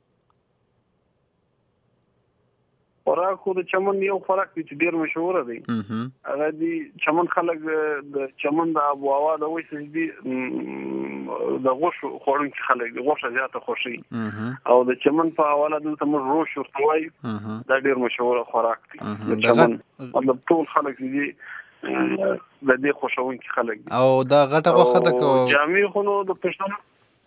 Speaker 4: خوراک خو د چمن یو خوراک دی چې ډېر مشهوره دی هغه دی چمن خلک د چمن د آب و هوا د وجې دي د غوښو خوړونکي خلک دي غوښه زیاته خوښوي او د چمن په حواله دلته موږ روش ورته وایو دا ډېر مشهوره خوراک دی د چمن مطلب ټول خلک دي د دې خوښوونکي خلک دي او دا غټه غوښه د
Speaker 5: جامې خو نو د پښتنو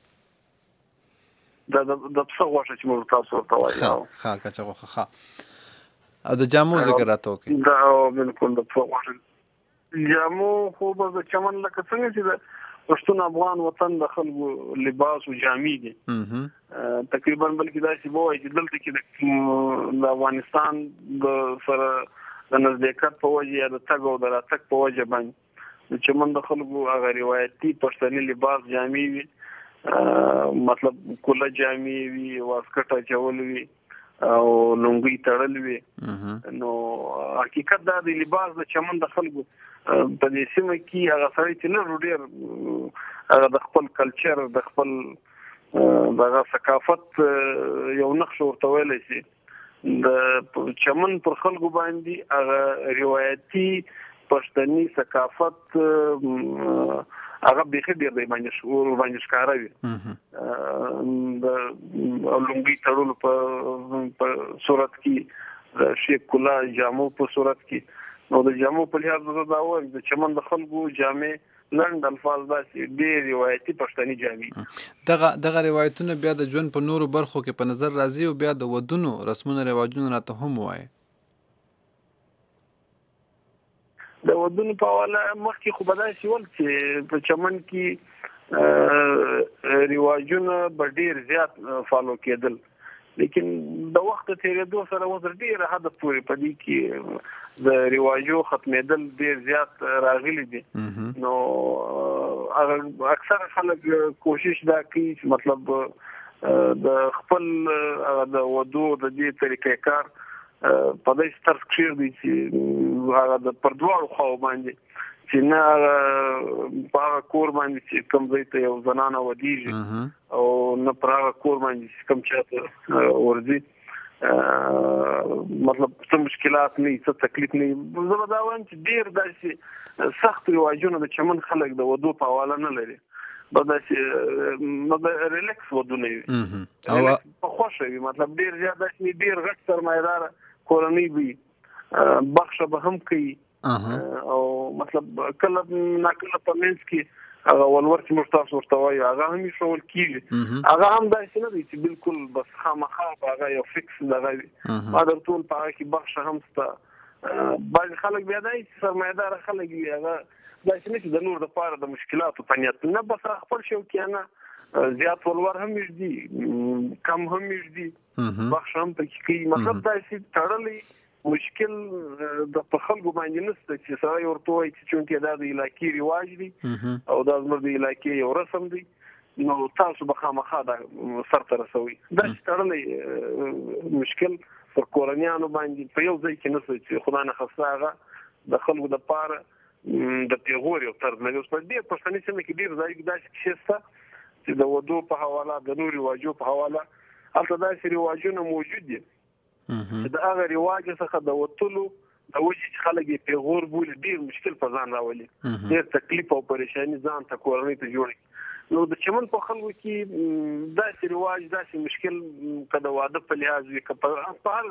Speaker 5: د د پسه غوښه چې موږ تاسو ورته وایو
Speaker 4: ښه کچه غوښه ښه او د جامو ذکر راته وکړي
Speaker 5: دا بالکل د پسه غوښه جامو خو به چمن لکه څنګه چې د پښتون افغان وطن د خلکو لباس او جامې دي تقریبا بلکې داسې به وایي چې دلته کې د افغانستان د سره د نزدېکت په وجه یا د تګ او د راتګ په وجه باندې د چمن د خلکو هغه روایتي پښتني لباس جامې وي مطلب کوله جامې وي واسکټ اچول وي او لونګي تړل وي نو حقیقت دا د لباس د چمن د خلکو په دې سیمه کې هغه سړی چې نه ډېر هغه د خپل کلچر د خپل دغه ثقافت یو نقش ورته ویلی شي د چمن پر خلکو باندې هغه روایتي پښتني ثقافت هغه بیخي ډېر دی باندې ښکاره وي د لونګي تړلو په صورت کې د شیک کولا جامو په صورت کې نو د جامو په لحاظ زه دا وایم د چمن د خلکو جامې لنډ الفاظ داسې ډېر روایتي پښتني جامې
Speaker 4: دغه دغه روایتونه بیا د ژوند په نورو برخو کې په نظر راځي او بیا د ودونو رسمونه رواجونه راته هم وایي
Speaker 5: د ودونو په حواله مخکې خو به داسې ول چې په چمن کې رواجونه به ډېر زیات فالو کېدل لیکن د وخت تیریدو سره اوس ډېره حد پورې په دې کې د رواجو ختمېدل ډېر زیات راغلي دي نو اکثر خلک کوشش دا کوي چې مطلب د خپل د ودو د دې طریقې کار په دې ستر کښیر دي چې هغه د پردوړو خو باندې چې نه په هغه کور باندې چې کوم ځای ته یو زنانه ودیږي او نه پر هغه کور باندې چې کوم چاته ورځي مطلب څه مشکلات نه څه تکلیف نه زه به دا وایم چې ډېر داسې سخت رواجونه د چمن خلک د ودو په حواله نه لري به داسې ریلیکس ودونه وي په خوښه وي مطلب ډېر زیات داسې ډېر غټ سرمایهداره کورنۍ وي بخښه به هم کوي او مطلب کله ناکله په منځ کې هغه ولور چې موږ تاسو ورته وایو هغه هم ایښول کېږي هغه هم داسې نه دی چې بالکل بس خامخا په هغه یو فکس دغه وي ما در ټول په هغه کې بخښه هم شته بعضې خلک بیا دا چې سرمایهداره خلک وي هغه داسې نه چې د نور دپاره د مشکلاتو په نیت نه بس خپل شوقیانه زیات ولور هم ایږدي کم هم ایږدي بخښه هم پکې کوي مطلب داسې تړلی مشکل د په خلکو باندې نشته چې سړی ورته وایي چې چونکې دا د علاقې رواج دی او دا زموږ د علاقې یو رسم دی نو تاسو به خامخا دا سرته رسوئ دا چې تړلی مشکل پر کورنیانو باندې په یو ځای کې نشته چې خدا نخواسته هغه د خلکو دپاره د پیغور یو طرز لري اوس په دې پښتني سیمه کې ډېر ځای داسې کیسې شته چې د ودو په حواله د نورو رواجو په حواله هلته داسې رواجونه موجود دي چې د هغه رواج څخه د وتلو د وجې چې خلک یې پیغور بولي ډېر مشکل په ځان راولي ډېر تکلیف او پریشاني ځان ته کورنۍ ته جوړي نو د چمن په خلکو کې داسې رواج داسې مشکل که د واده په لحاظ وي که په هر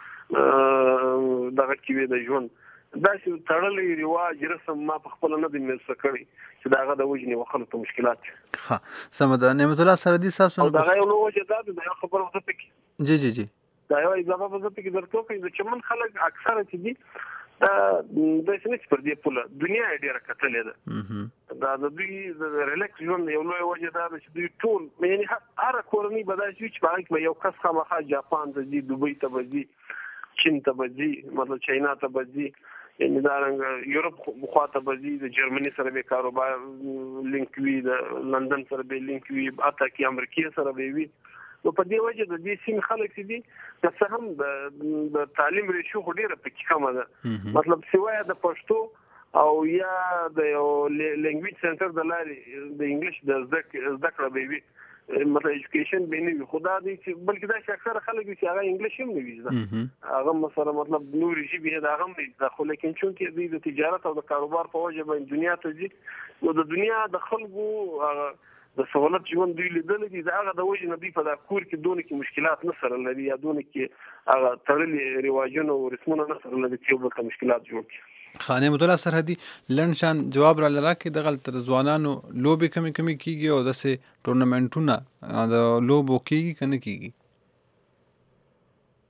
Speaker 5: دغه کې وي د ژوند داسې تړلی رواج رسم ما په خپله نه دی میلسه کړی چې د هغه د وجې نه خلکو ته مشکلات
Speaker 4: ښه سمه ده نعمت الله سرحدي ستاسو
Speaker 5: او دغه یو وجه دا ده د یو خبره زه پکې
Speaker 4: جی جی جی
Speaker 5: دا یو اضافه به زه پکې درته وکړم د چمن خلک اکثره چې دي داسې نه چې پر دې پوله دنیا یې ډېره کتلې ده دا د دوی د ریلیکس ژوند یو لویه وجه دا ده چې دوی ټول یعنې هره کورنۍ به داسې وي چې په هغه کې به یو کس خامخا جاپان ته ځي دوبۍ ته به ځي چین ته به ځي مطلب چاینا ته به ځي یعنې دارنګه یورپ خواته به ځي د جرمني سره به کاروبار لینک وي د لندن سره به لینک وي حتی کې امریکې سره به وي نو په دې وجه د دې سیمې خلک چې دي که څه هم د تعلیم ریشو خو ډېره پکې کمه ده مطلب سوایه د پښتو او یا د یو لینګویج سنټر د لارې د انګلیش د زده کړه به وي مطلب ایجوکیشن به نه وي خو دا دی چې بلکې دا چې اکثره خلک وي چې هغه انګلیش هم نه وي زده هغه مثلا مطلب نورې ژبې د هغه هم نه زده خو لیکن چونکې دوی د تجارت او د کاروبار په وجه باندې دنیا ته ځي نو د دنیا د خلکو د سہولت ژوند دوی لیدلی دي د هغه د وجې نه دوی په دا کور کې دونه کې مشکلات نه سره لري یا دونه کې هغه تړلي رواجونه او رسمونه نه سره لري چې یو بل ته مشکلات جوړ کړي
Speaker 4: ښه نعمت الله سرحدي لنډ شان جواب راله راکړئ دغلته د ځوانانو لوبې کمې کمې کېږي او داسې ټورنمنټونه د لوبو کېږي که نه کېږي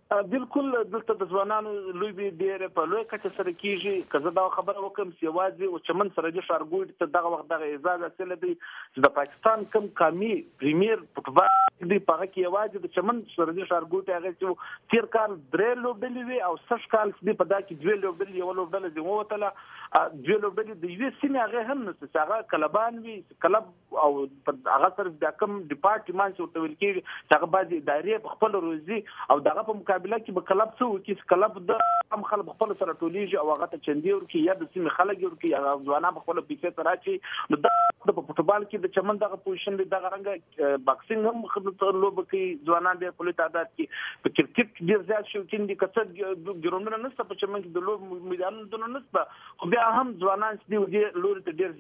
Speaker 8: بالکل دلته د ځوانانو لوبي ډېر په لوی کچه سره کیږي که زه دا خبره وکم چې یوازې او چمن سره د ښارګوټي ته دغه وخت دغه اعزاز حاصل دی چې د پاکستان کم قومي پریمیر فوټبال دی په هغه کې یوازې د چمن سره د ښارګوټي هغه چې تیر کال درې لوبډلې وي او سږ کال دی په دا کې دوه لوبډلې یو لوبډله دی ووتله دوه لوبډلې د یوې سیمې هغه هم نشته چې هغه کلبان وي کلب او هغه سره د کم ډپارټمنټ ورته ویل کېږي چې هغه باید ادارې په خپل روزي او دغه په مقابله کې به کلب څه وکړي کلب د هم خلک خپل سره ټولیږي او هغه ته چندي ورکړي یا د سیمې خلک ورکړي هغه ځوانان په خپل پیسې سره راچي نو د فوټبال کې د چمن دغه پوزیشن دی دغه رنګ باکسینګ هم خدمت لوب کوي ځوانان ډېر په لوی تعداد کې په کرکټ ډېر زیات شوقین دي که څه ګراوندونه نشته په چمن کې د لوب میدانونه نشته خو بیا هم ځوانان چې دی لوري ته ډېر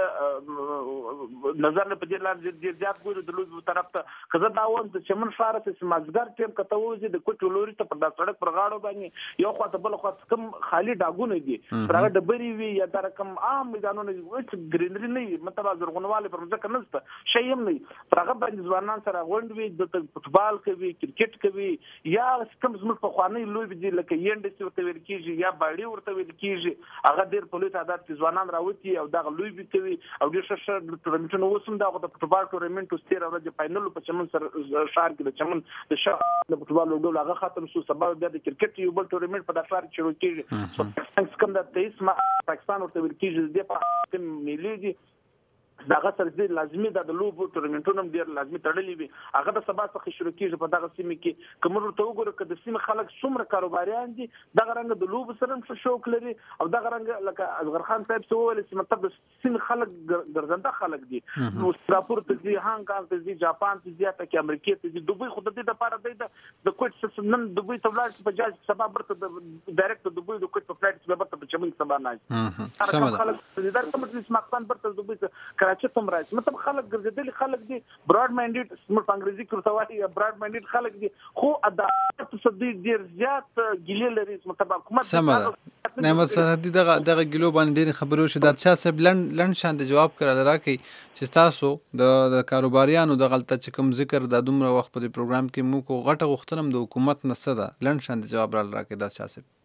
Speaker 8: زیات نظر نه په دې لار ډېر زیات ګوري د لوب طرف ته که زه دا وایم چې چمن ښار ته چې مازدیګر ټیم که ته وځې د کوټو لوري ته په دا سړک پر غاړو باندې یو خوا ته بله خوا ته کوم خالي ډاګونه دي پر هغه ډبرې وي یا دا رقم عام میدانونه هېڅ ګرینري نه وي مطلب زرغونوالی پر مځکه نشته شی هم نه وي پر هغه باندې ځوانان سره غونډ وي دلته فوټبال کوي کرکټ کوي یا کوم زموږ پخوانۍ لوبې دي لکه ینډس ورته ویل کېږي یا باډي ورته ویل کېږي هغه ډېر په لوی تعداد کې ځوانان راوتي او دغه لوبې کوي او ډېر ښه ښه ټورنمنټونه اوس هم دغه د فوټبال ټورنمنټ اوس تېره ورځ فاینل په چمن سره ښار کې د چمن د ښار د فوټبال لوبډول هغه ختم شو سبا بیا د کرکټ یو بل ټورنمنټ په دغه ښار کې شروع کېږي کوم د تیس ما پاکستان ورته ویل کېږي د پاکستان ملي دي دغه سره د لازمي د لوبو ټورنمنټونو ډېر لازمي تړلې وي هغه د سبا څخه شروع کېږي په دغه سیمه کې کوم ورته وګوره که د سیمه خلک څومره کاروباریان دي دغه رنګ د لوبو سره هم شوق لري او دغه رنګ لکه اصغر خان صاحب څه وویل چې مطلب د سیمه خلک ګرځنده خلک دي نو سنګاپور ته ځي هانګ کانګ ته ځي جاپان ته ځي ته کې امریکا ته ځي دوبۍ خو د دې لپاره دی د کوټ نن دوبۍ ته ولاړ په جاز سبا برته د ډایرکټ دوبۍ د کوټ په فلایټ کې برته په چمن سبا نه هغه خلک د دې کوم چې ماکسان برته دوبۍ ته کراچي ته راځي مطلب خلک ګرځېدلي خلک دي براډ مایندډ موږ په انګریزي کې ورته وایي براډ مایندډ خلک دي خو عدالت څخه ډېر زیات ګیلې لري مطلب حکومت
Speaker 4: نعمت سرحدي دغه دغه ګلو باندې ډېر خبرو شي د شاه صاحب لند لند شان د جواب کړل راکې چې تاسو د کاروباریانو د غلطه چې کوم ذکر د دومره وخت په پروګرام کې مو کو غټه غوښتنم د حکومت نسته ده لند شان د جواب را راکې د شاه صاحب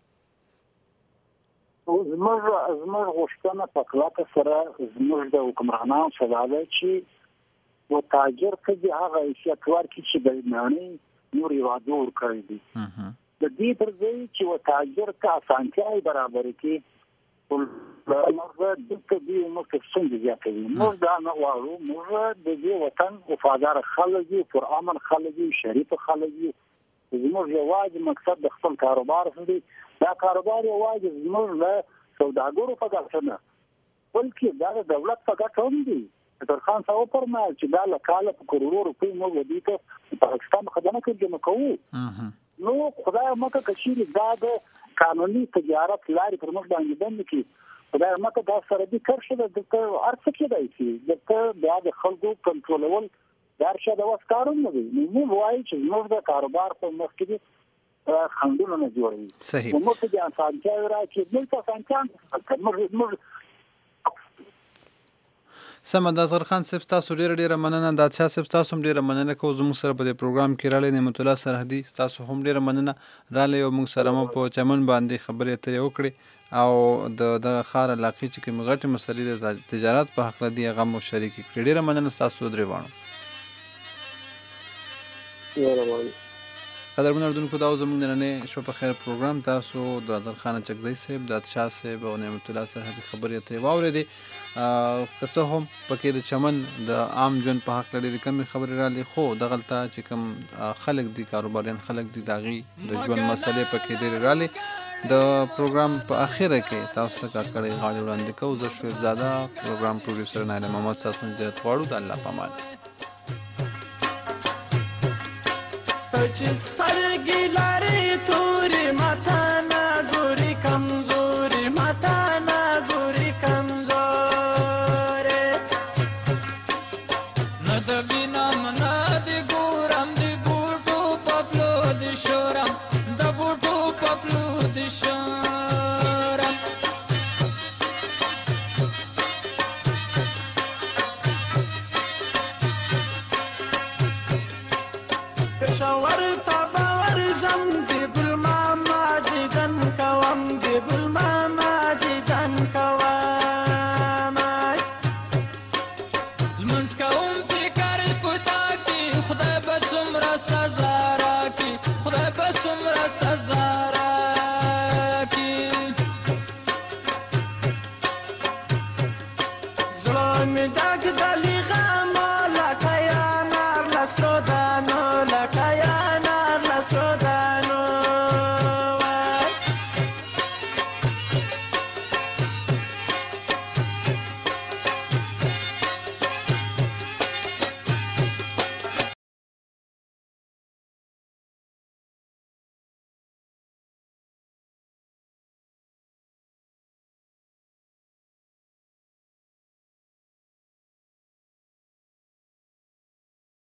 Speaker 7: زموږ زموږ غوښتنه په کلکه سره زموږ د حکمرانانو سره ده چې و تاجر ته هغه حیثیت ورکړي چې د مېړنۍ نور هېوادو ورکړی دي د دې پر ځای چې و تاجر ته اسانتیاوې برابرې کړي موږ دلته دې موږ ته ستونزې زیاتوي موږ دا نه غواړو موږ د دې وطن وفاداره خلک یو پرامن خلک یو شریفه خلک یو زموږ یوازې مقصد د خپل کاروبار دی دا کاروبار یوازې زموږ له سوداګرو په ګټه نه بلکې دا د دولت په ګټه هم دی ډاکټر خان صاحب وفرمایل چې دا له کاله په کروڑو روپۍ موږ دې ته پاکستان خدمت کوي کوو نو خدای مکه کشیر دا د قانوني تجارت لارې پر موږ باندې بند کړي خدای مکه دا سره دې کار شته د ارڅ کې دی چې د بیا د خلکو کنټرولول دا شته د وسکارون نه دی نو وایي چې موږ د کاروبار په مخ کې خندونه نه جوړوي
Speaker 4: صحیح
Speaker 7: نو موږ د انسانتیا راکې موږ ته انسان موږ موږ
Speaker 4: سم د اصغر خان صاحب تاسو ډیره ډیره مننه د شاه صاحب تاسو هم ډیره مننه کوم زموږ سره په دې پروګرام کې رااله نعمت الله سرحدي تاسو هم ډیره مننه رااله او موږ سره مو په چمن باندې خبرې اترې وکړې او د دغه ښار علاقې چې کوم غټې مسلې د تجارت په حق لدی هغه مو شریک کړي ډیره مننه تاسو درې وانه قدرمن اردوونکو دا زموږ نننې شپه په خیر پروګرام تاسو د اصغر خان چکزی صاحب د شاه صاحب او نعمت الله سرحدي خبرې اترې واورېدې که څه هم پکې د چمن د عام ژوند په حق لري کمې خبرې راغلې خو دغلته چې کوم خلک دي کاروباریان خلک دي د هغې د ژوند مسلې پکې ډېرې راغلې د پروګرام په اخره کې تاسو ته کاکړۍ غاړې وړاندې کوو زه شعیب زاده پروګرام پروډیوسر نایله محمد تاسو نجات غواړو د الله په امان
Speaker 10: چې سترګې لرې تورې ماته نه ګورې کمزورې ماته نه ګورې کمزورې نه د وینم نه د ګورم د بوټو په پلو د شورم د بوټو په پلو د شورم پېښور ته به ورځم